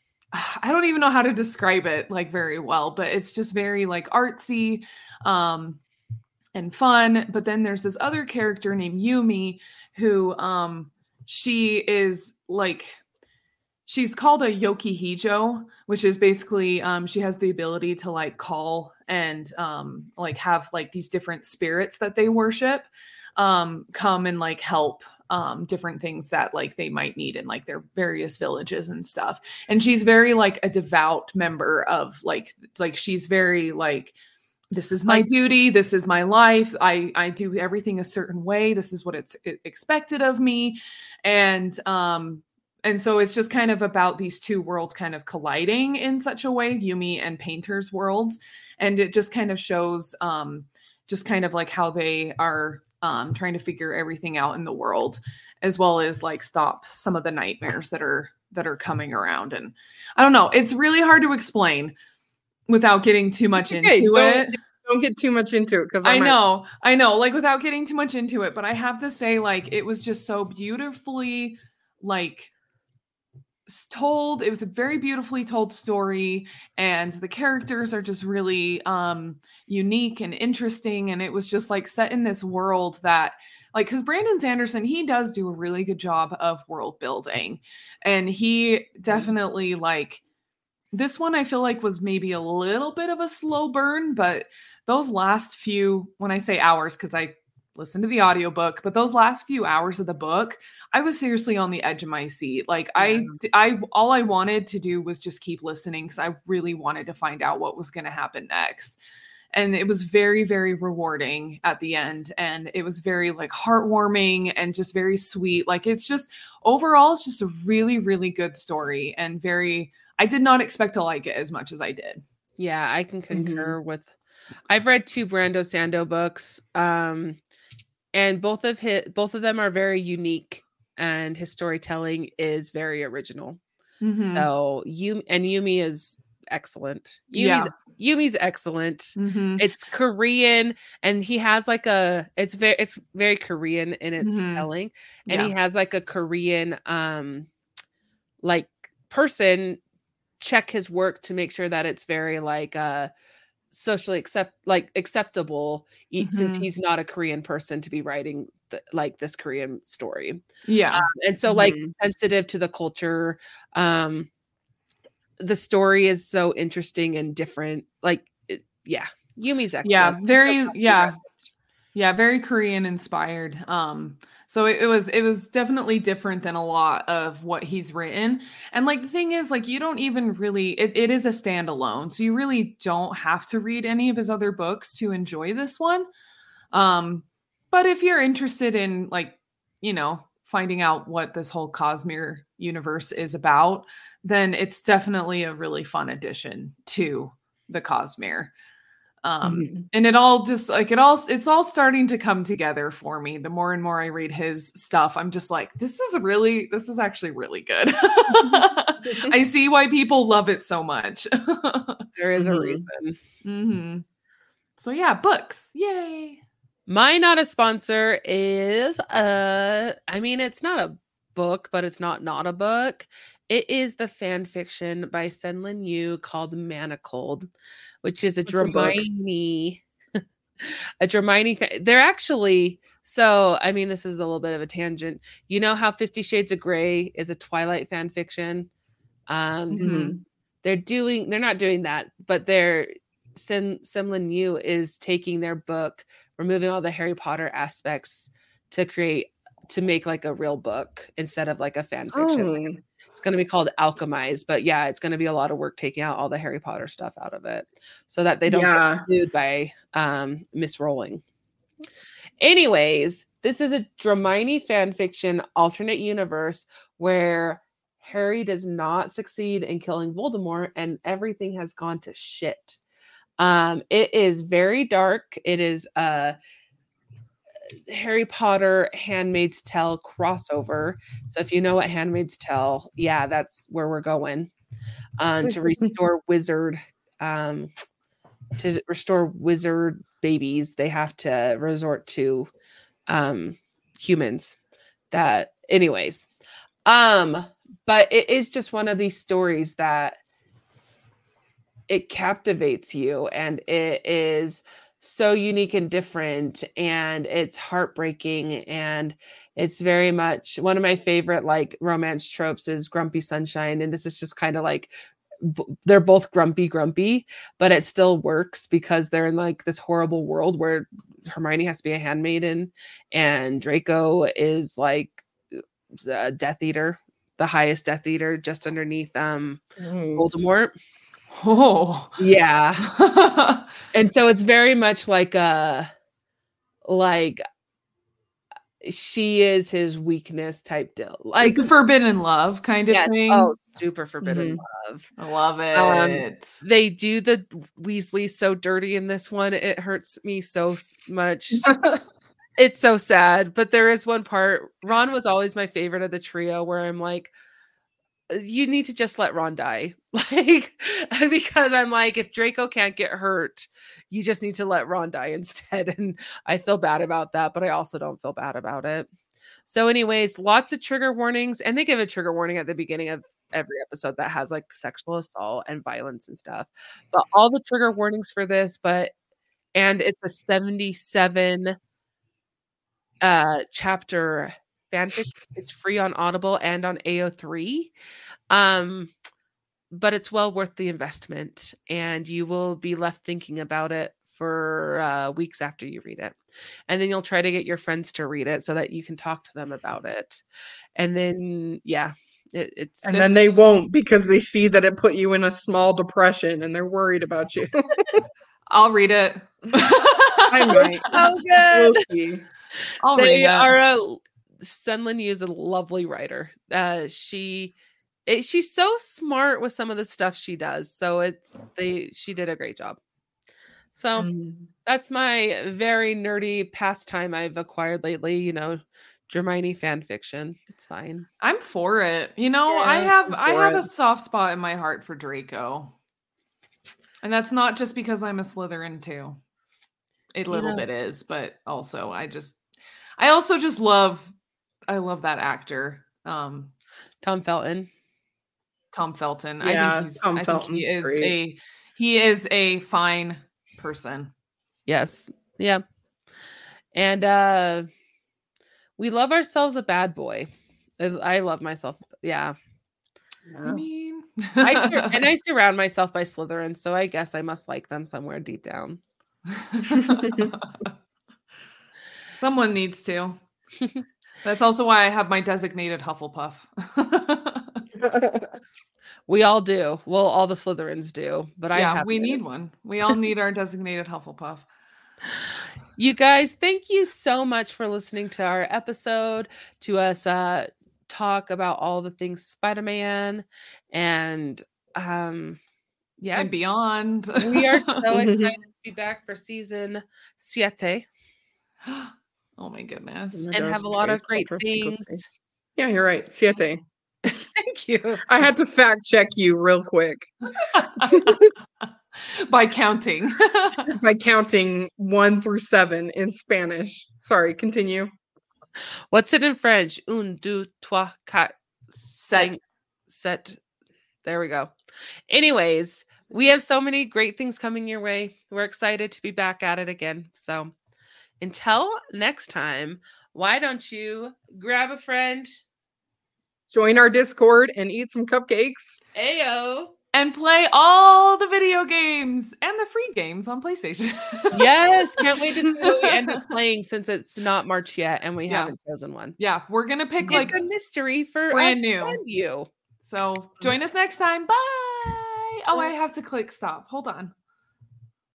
I don't even know how to describe it like very well, but it's just very like artsy um and fun. But then there's this other character named Yumi who um she is like she's called a Yokihijo, which is basically um, she has the ability to like call and um, like have like these different spirits that they worship um, come and like help um, different things that like they might need in like their various villages and stuff. And she's very like a devout member of like like she's very like, this is my Like- duty. This is my life. I, I do everything a certain way. This is what it's expected of me. And, um, and so it's just kind of about these two worlds kind of colliding in such a way, Yumi and Painter's worlds. And it just kind of shows, um, just kind of like how they are, um, trying to figure everything out in the world, as well as like stop some of the nightmares that are, that are coming around. And I don't know, it's really hard to explain without getting too much Okay, into don't- it. Don't get too much into it because I know, I know, like without getting too much into it, but I have to say, like, it was just so beautifully, like, told. It was a very beautifully told story, and the characters are just really um unique and interesting, and it was just like set in this world that, like, because Brandon Sanderson, he does do a really good job of world building, and he definitely like this one I feel like was maybe a little bit of a slow burn, but those last few, when I say hours, because I listened to the audiobook, but those last few hours of the book, I was seriously on the edge of my seat. Like I, I, all I wanted to do was just keep listening because I really wanted to find out what was going to happen next. And it was very, very rewarding at the end. And it was very like heartwarming and just very sweet. Like it's just overall, it's just a really, really good story and very, I did not expect to like it as much as I did. Yeah, I can concur mm-hmm. with, I've read two Brando Sando books. Um, and both of his, both of them are very unique and his storytelling is very original. Mm-hmm. So you and Yumi is excellent. Yumi's, yeah. Yumi's excellent. Mm-hmm. It's Korean and he has like a, it's very, it's very Korean in its mm-hmm. telling. And yeah. he has like a Korean, um, like person check his work to make sure that it's very like, uh, socially accept like acceptable e- since Mhm. he's not a Korean person to be writing th- like this Korean story. Yeah. Um, and so like Mhm. sensitive to the culture. Um, the story is so interesting and different. Like, it, yeah, Yumi's excellent. Yeah, I'm so very glad you yeah. read it. Yeah, very Korean inspired. Um, so it, it was it was definitely different than a lot of what he's written. And like the thing is, like you don't even really it, it is a standalone, so you really don't have to read any of his other books to enjoy this one. Um, but if you're interested in like, you know, finding out what this whole Cosmere universe is about, then it's definitely a really fun addition to the Cosmere. Um, Mhm. and it all just like it all it's all starting to come together for me. The more and more I read his stuff, I'm just like, this is really this is actually really good. I see why people love it so much. There is a Mhm. reason. hmm So yeah, books. Yay. My not a sponsor is uh I mean it's not a book, but it's not not a book. It is the fan fiction by Senlin Yu called Manacled, which is a What's a book? Dramini a Dramini fa- they're actually so I mean this is a little bit of a tangent. You know how Fifty Shades of Grey is a Twilight fan fiction? Um Mhm. they're doing they're not doing that, but they're Sim Simlin Yu is taking their book, removing all the Harry Potter aspects to create to make like a real book instead of like a fan fiction. Oh. It's going to be called Alchemize, but yeah, it's going to be a lot of work taking out all the Harry Potter stuff out of it so that they don't Yeah. get sued by um Miss Rowling. Anyways, this is a Dramini fan fiction alternate universe where Harry does not succeed in killing Voldemort and everything has gone to shit. Um, it is very dark. It is a Harry Potter Handmaid's Tale crossover. So if you know what Handmaid's Tale, yeah, that's where we're going. Um, to restore wizard, um, to restore wizard babies, they have to resort to um humans. That, anyways. Um, but it is just one of these stories that it captivates you and it is so unique and different and it's heartbreaking and it's very much one of my favorite like romance tropes is grumpy sunshine, and this is just kind of like b- they're both grumpy grumpy, but it still works because they're in like this horrible world where Hermione has to be a handmaiden and Draco is like a Death Eater, the highest Death Eater, just underneath um Mm. Voldemort. Oh. Yeah. And so it's very much like a like she is his weakness type deal. Like It's a forbidden love kind of yes, thing. oh, super forbidden Mhm. love. I love Um, it. They do the Weasley so dirty in this one. It hurts me so s- much. It's so sad, but there is one part. Ron was always my favorite of the trio where I'm like, you need to just let Ron die. Like, because I'm like, if Draco can't get hurt, you just need to let Ron die instead. And I feel bad about that, but I also don't feel bad about it. So, anyways, lots of trigger warnings, and they give a trigger warning at the beginning of every episode that has like sexual assault and violence and stuff. But all the trigger warnings for this, but and it's a seventy-seven uh chapter fanfic. It's free on Audible and on A O three. Um, but it's well worth the investment, and you will be left thinking about it for uh, weeks after you read it. And then you'll try to get your friends to read it so that you can talk to them about it. And then, yeah, it, it's And this- then they won't because they see that it put you in a small depression and they're worried about you. I'll read it. I might. so good. We'll see. I'll read They it. are a Senlin Yu is a lovely writer. Uh, she it, she's so smart with some of the stuff she does. So it's they she did a great job. So Mhm. that's my very nerdy pastime I've acquired lately. You know, Hermione fan fiction. It's fine. I'm for it. You know, I Yeah, have I'm I for have it. a soft spot in my heart for Draco. And that's not just because I'm a Slytherin too. A little Yeah. bit is, but also I just I also just love I love that actor. Um Tom Felton. Tom Felton. I Yeah, think he's Tom I think Felton's he is great. a he is a fine person. Yes. Yeah. And uh we love ourselves a bad boy. I, I love myself. Yeah. I mean, I sur- and I surround myself by Slytherin, so I guess I must like them somewhere deep down. someone needs to. That's also why I have my designated Hufflepuff. We all do. Well, all the Slytherins do, but I yeah, have we it. need one. We all need our designated Hufflepuff. You guys, thank you so much for listening to our episode, to us uh, talk about all the things Spider-Man and um, yeah, And beyond. we are so excited to be back for season siete. Oh my goodness. Oh my And gosh, have a lot of Trace great Quattropico things. Space. Yeah, you're right. Siete. Thank you. I had to fact check you real quick By counting. by counting one through seven in Spanish. Sorry, continue. What's it in French? Un, deux, trois, quatre, Set. cinq, set. There we go. Anyways, we have so many great things coming your way. We're excited to be back at it again. So until next time, why don't you grab a friend? Join our Discord and eat some cupcakes. Ayo. And play all the video games and the free games on PlayStation. Yes. Can't wait to see what we end up playing since it's not March yet and we Yeah. haven't chosen one. Yeah, we're going to pick Get like the mystery for brand us new. and you. So join us next time. Bye. Oh, I have to click stop. Hold on.